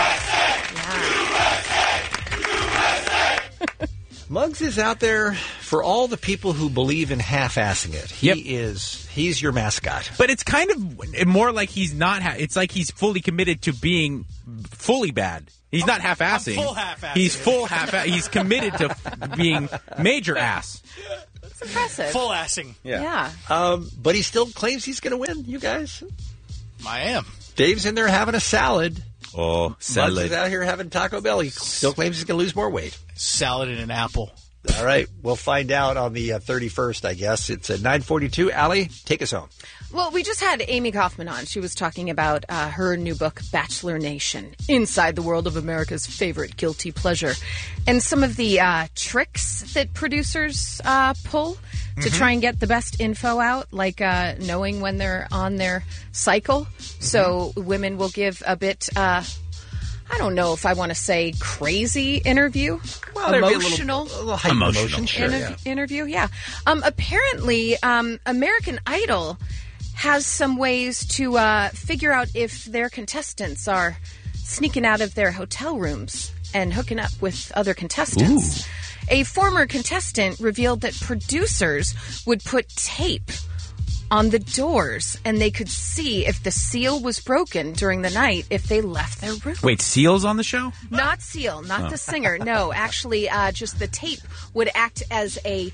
Muggs is out there for all the people who believe in half-assing it. He Yep. is, he's your mascot. But it's kind of more like he's not, ha- it's like he's fully committed to being fully bad. He's not half-assing. I'm full half-assing He's it. full half He's committed to f- being major ass. It's impressive. Full assing. Yeah. Um, but he still claims he's going to win, you guys. I am. Dave's in there having a salad. Oh, Muggs salad. is out here having Taco Bell. He still claims he's going to lose more weight. Salad and an apple. All right. We'll find out on the uh, thirty-first, I guess. It's at nine forty-two. Allie, take us home. Well, we just had Amy Kaufman on. She was talking about uh, her new book, Bachelor Nation: Inside the World of America's Favorite Guilty Pleasure, and some of the uh, tricks that producers uh, pull to Mhm. try and get the best info out, like uh, knowing when they're on their cycle. So women will give a bit, uh, I don't know if I want to say crazy interview, Well, there'd be a little- emotional, a little heightened Emotional. emotion, sure, interv- yeah. interview. Yeah. Um, apparently, um, American Idol has some ways to uh, figure out if their contestants are sneaking out of their hotel rooms and hooking up with other contestants. A former contestant revealed that producers would put tape on the doors and they could see if the seal was broken during the night if they left their room. Wait, Seal's on the show? Not Seal, not Oh. the singer. No, actually, uh, just the tape would act as a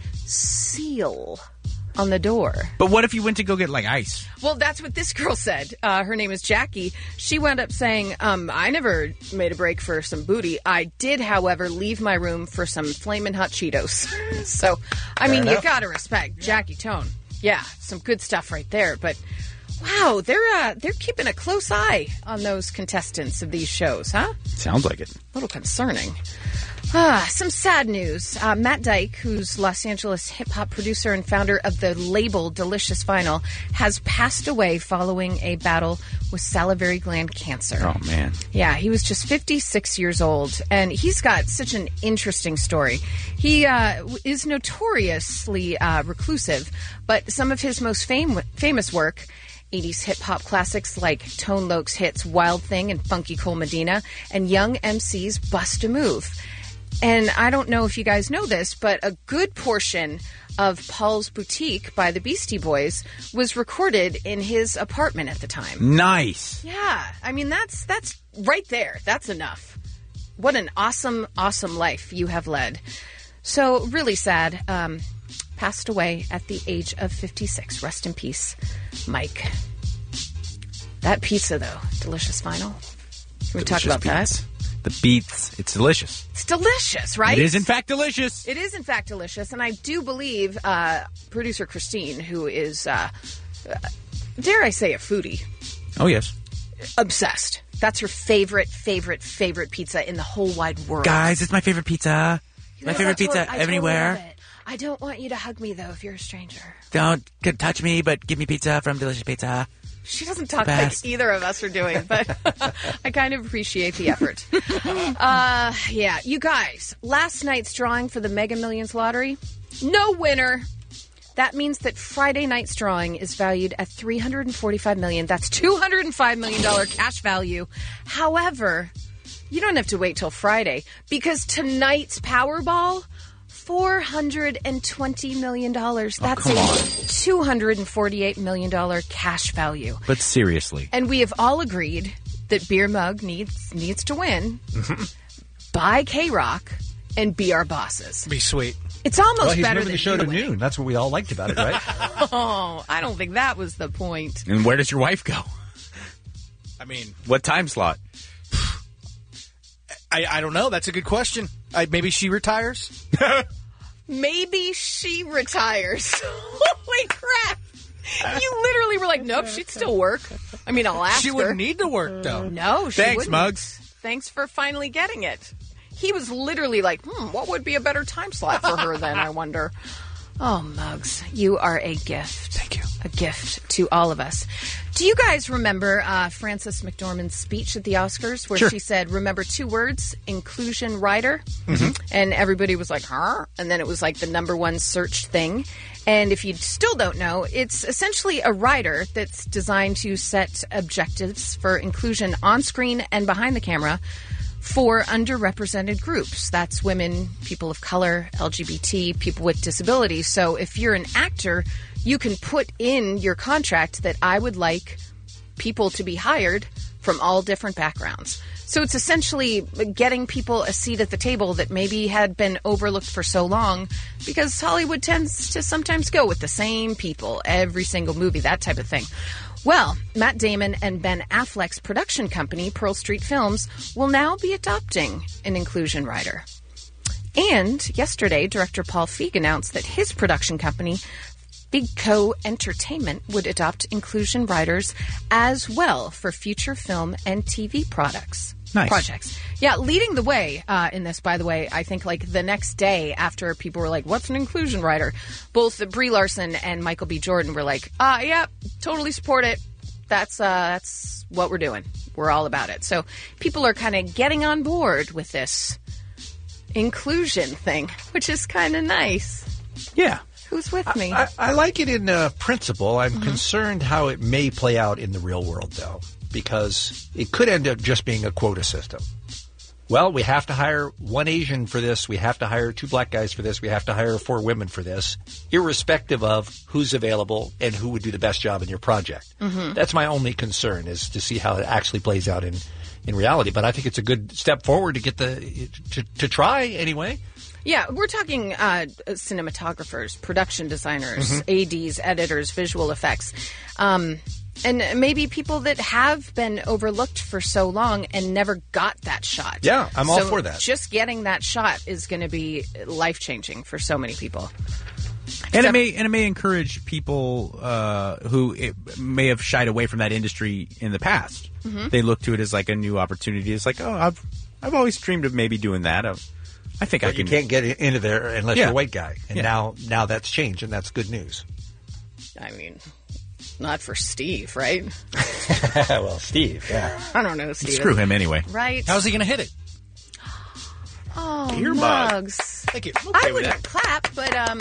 seal on the door. But what if you went to go get, like, ice? Well, that's what this girl said. Uh, her name is Jackie. She wound up saying, um, I never made a break for some booty. I did, however, leave my room for some Flamin' Hot Cheetos. So, I Fair mean, you enough. gotta respect Jackie Tone. Yeah, some good stuff right there. But wow, they're uh, they're keeping a close eye on those contestants of these shows, huh? Sounds like it. A little concerning. Ah, some sad news. Uh, Matt Dyke, who's Los Angeles hip-hop producer and founder of the label Delicious Vinyl, has passed away following a battle with salivary gland cancer. Oh, man. Yeah, he was just fifty-six years old, and he's got such an interesting story. He uh, is notoriously uh, reclusive, but some of his most fam- famous work, eighties hip-hop classics like Tone Loc's hits Wild Thing and Funky Cole Medina, and Young M C's Bust a Move. And I don't know if you guys know this, but a good portion of Paul's Boutique by the Beastie Boys was recorded in his apartment at the time. Nice. Yeah, I mean, that's that's right there. That's enough. What an awesome, awesome life you have led. So, really sad. Um, passed away at the age of fifty-six. Rest in peace, Mike. That pizza, though, Delicious Vinyl. Can we talk about that? The beets, it's delicious. It's delicious, right? It is, in fact, delicious. It is, in fact, delicious. And I do believe uh, producer Christine, who is, uh, uh, dare I say, a foodie. Oh, yes. Obsessed. That's her favorite, favorite, favorite pizza in the whole wide world. Guys, it's my favorite pizza. My Yes, favorite I tot- pizza I totally anywhere. love it. I don't want you to hug me, though, if you're a stranger. Don't c- touch me, but give me pizza from Delicious Pizza. She doesn't talk Best. like either of us are doing, but I kind of appreciate the effort. Uh, yeah, you guys, last night's drawing for the Mega Millions lottery, no winner. That means that Friday night's drawing is valued at three hundred forty-five million dollars. That's two hundred five million dollars cash value. However, you don't have to wait till Friday because tonight's Powerball, four hundred twenty million dollars. That's come a on. two hundred forty-eight million dollars cash value. But seriously. And we have all agreed that Beer Mug needs needs to win, buy K-Rock, and be our bosses. Be sweet. It's almost well, he's better moving than the show to you noon. That's what we all liked about it, right? Oh, I don't think that was the point. And where does your wife go? I mean, What time slot? I, I don't know. That's a good question. I, maybe she retires. Maybe she retires. Holy crap. You literally were like, nope, she'd still work. I mean, I'll ask She her. wouldn't need to work, though. No, she Thanks, wouldn't. Muggs. Thanks for finally getting it. He was literally like, hmm, what would be a better time slot for her then, I wonder. Oh, Muggs, you are a gift. Thank you. A gift to all of us. Do you guys remember uh, Frances McDormand's speech at the Oscars where Sure. she said, remember two words, inclusion rider? Mm-hmm. And everybody was like, huh? And then it was like the number one searched thing. And if you still don't know, it's essentially a rider that's designed to set objectives for inclusion on screen and behind the camera for underrepresented groups. That's women, people of color, L G B T, people with disabilities. So if you're an actor, you can put in your contract that I would like people to be hired from all different backgrounds. So it's essentially getting people a seat at the table that maybe had been overlooked for so long because Hollywood tends to sometimes go with the same people every single movie, that type of thing. Well, Matt Damon and Ben Affleck's production company, Pearl Street Films, will now be adopting an inclusion rider. And yesterday, director Paul Feig announced that his production company, Big Co Entertainment, would adopt inclusion riders as well for future film and T V products. Nice. Projects. Yeah, leading the way uh, in this, by the way, I think like the next day after people were like, what's an inclusion rider? Both Brie Larson and Michael B. Jordan were like, uh, yeah, totally support it. That's, uh, that's what we're doing. We're all about it. So people are kind of getting on board with this inclusion thing, which is kind of nice. Yeah. Who's with me? I, I like it in uh, principle. I'm Mm-hmm. concerned how it may play out in the real world, though, because it could end up just being a quota system. Well, we have to hire one Asian for this. We have to hire two black guys for this. We have to hire four women for this, irrespective of who's available and who would do the best job in your project. Mhm. That's my only concern, is to see how it actually plays out in, in reality. But I think it's a good step forward to get the to, to try anyway. Yeah, we're talking uh, cinematographers, production designers, Mhm. A Ds, editors, visual effects, um, and maybe people that have been overlooked for so long and never got that shot. Yeah, I'm all So for that. Just getting that shot is going to be life-changing for so many people. And it may and it may encourage people uh, who it may have shied away from that industry in the past. Mhm. They look to it as like a new opportunity. It's like, oh, I've I've always dreamed of maybe doing that. I've, I think I But you can- can't get into there unless Yeah. you're a white guy. And Yeah. now now that's changed, and that's good news. I mean, not for Steve, right? Well, Steve, yeah. I don't know, Steve. Screw him anyway. Right? How's he going to hit it? Oh, Dear Mug. Mugs. Thank you. I wouldn't clap, but um,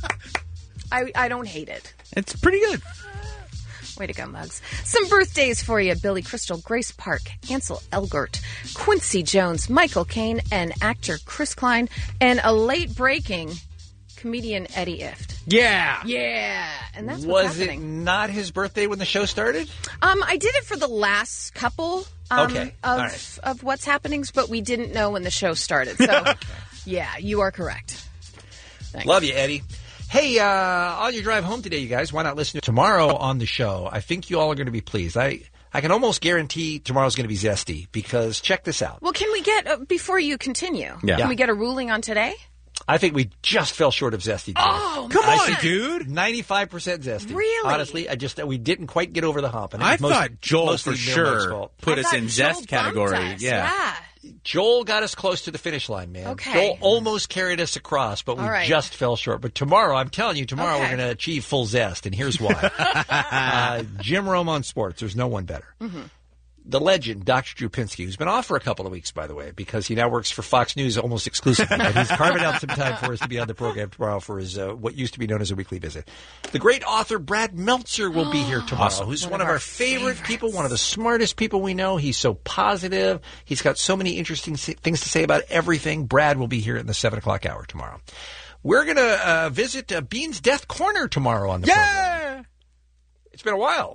I I don't hate it. It's pretty good. Way to go, Mugs. Some birthdays for you. Billy Crystal, Grace Park, Ansel Elgort, Quincy Jones, Michael Caine, and actor Chris Klein, and a late breaking comedian Eddie Ifft. Yeah. Yeah. And that's what's Was it happening. not his birthday when the show started? Um, I did it for the last couple um, Okay. of, All right. of What's Happenings, but we didn't know when the show started. So, yeah, you are correct. Thanks. Love you, Eddie. Hey, uh, on your drive home today, you guys, why not listen to tomorrow on the show? I think you all are going to be pleased. I, I can almost guarantee tomorrow's going to be zesty because check this out. Well, can we get, uh, before you continue, Yeah. can we get a ruling on today? I think we just fell short of zesty today. Oh, Come man. on, dude. ninety-five percent zesty. Really? Honestly, I just we didn't quite get over the hump. And it I was most- thought Joel mostly for Miller's sure fault. put I us thought in Joel zest bumped category. us. Yeah. Joel got us close to the finish line, man. Okay. Joel almost carried us across, but we All right. just fell short. But tomorrow, I'm telling you, tomorrow Okay. we're going to achieve full zest, and here's why. uh, Jim Rome on sports. There's no one better. Mm-hmm. The legend, Doctor Drew Pinsky, who's been off for a couple of weeks, by the way, because he now works for Fox News almost exclusively. But he's carving out some time for us to be on the program tomorrow for his uh, what used to be known as a weekly visit. The great author Brad Meltzer will be here tomorrow, Awesome. who's One one, of of our our favorite favorites. people, one of the smartest people we know. He's so positive. He's got so many interesting s- things to say about everything. Brad will be here in the seven o'clock hour tomorrow. We're going to uh, visit uh, Bean's Death Corner tomorrow on the program. It's been a while.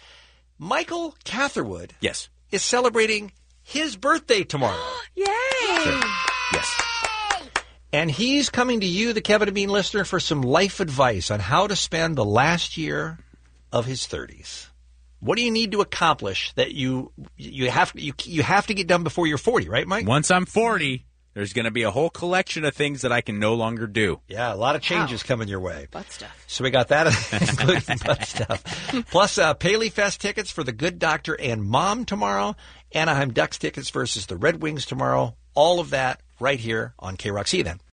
Michael Catherwood Yes. is celebrating his birthday tomorrow. Yay! Yes. And he's coming to you, the Kevin and Bean listener, for some life advice on how to spend the last year of his thirties. What do you need to accomplish that you you have you you have to get done before you're forty, right, Mike? Once I'm forty, there's going to be a whole collection of things that I can no longer do. Yeah, a lot of changes coming your way. Butt stuff. So we got that, including butt stuff. Plus, uh, Paley Fest tickets for The Good Doctor and Mom tomorrow. Anaheim Ducks tickets versus the Red Wings tomorrow. All of that right here on K-Rock. See you then.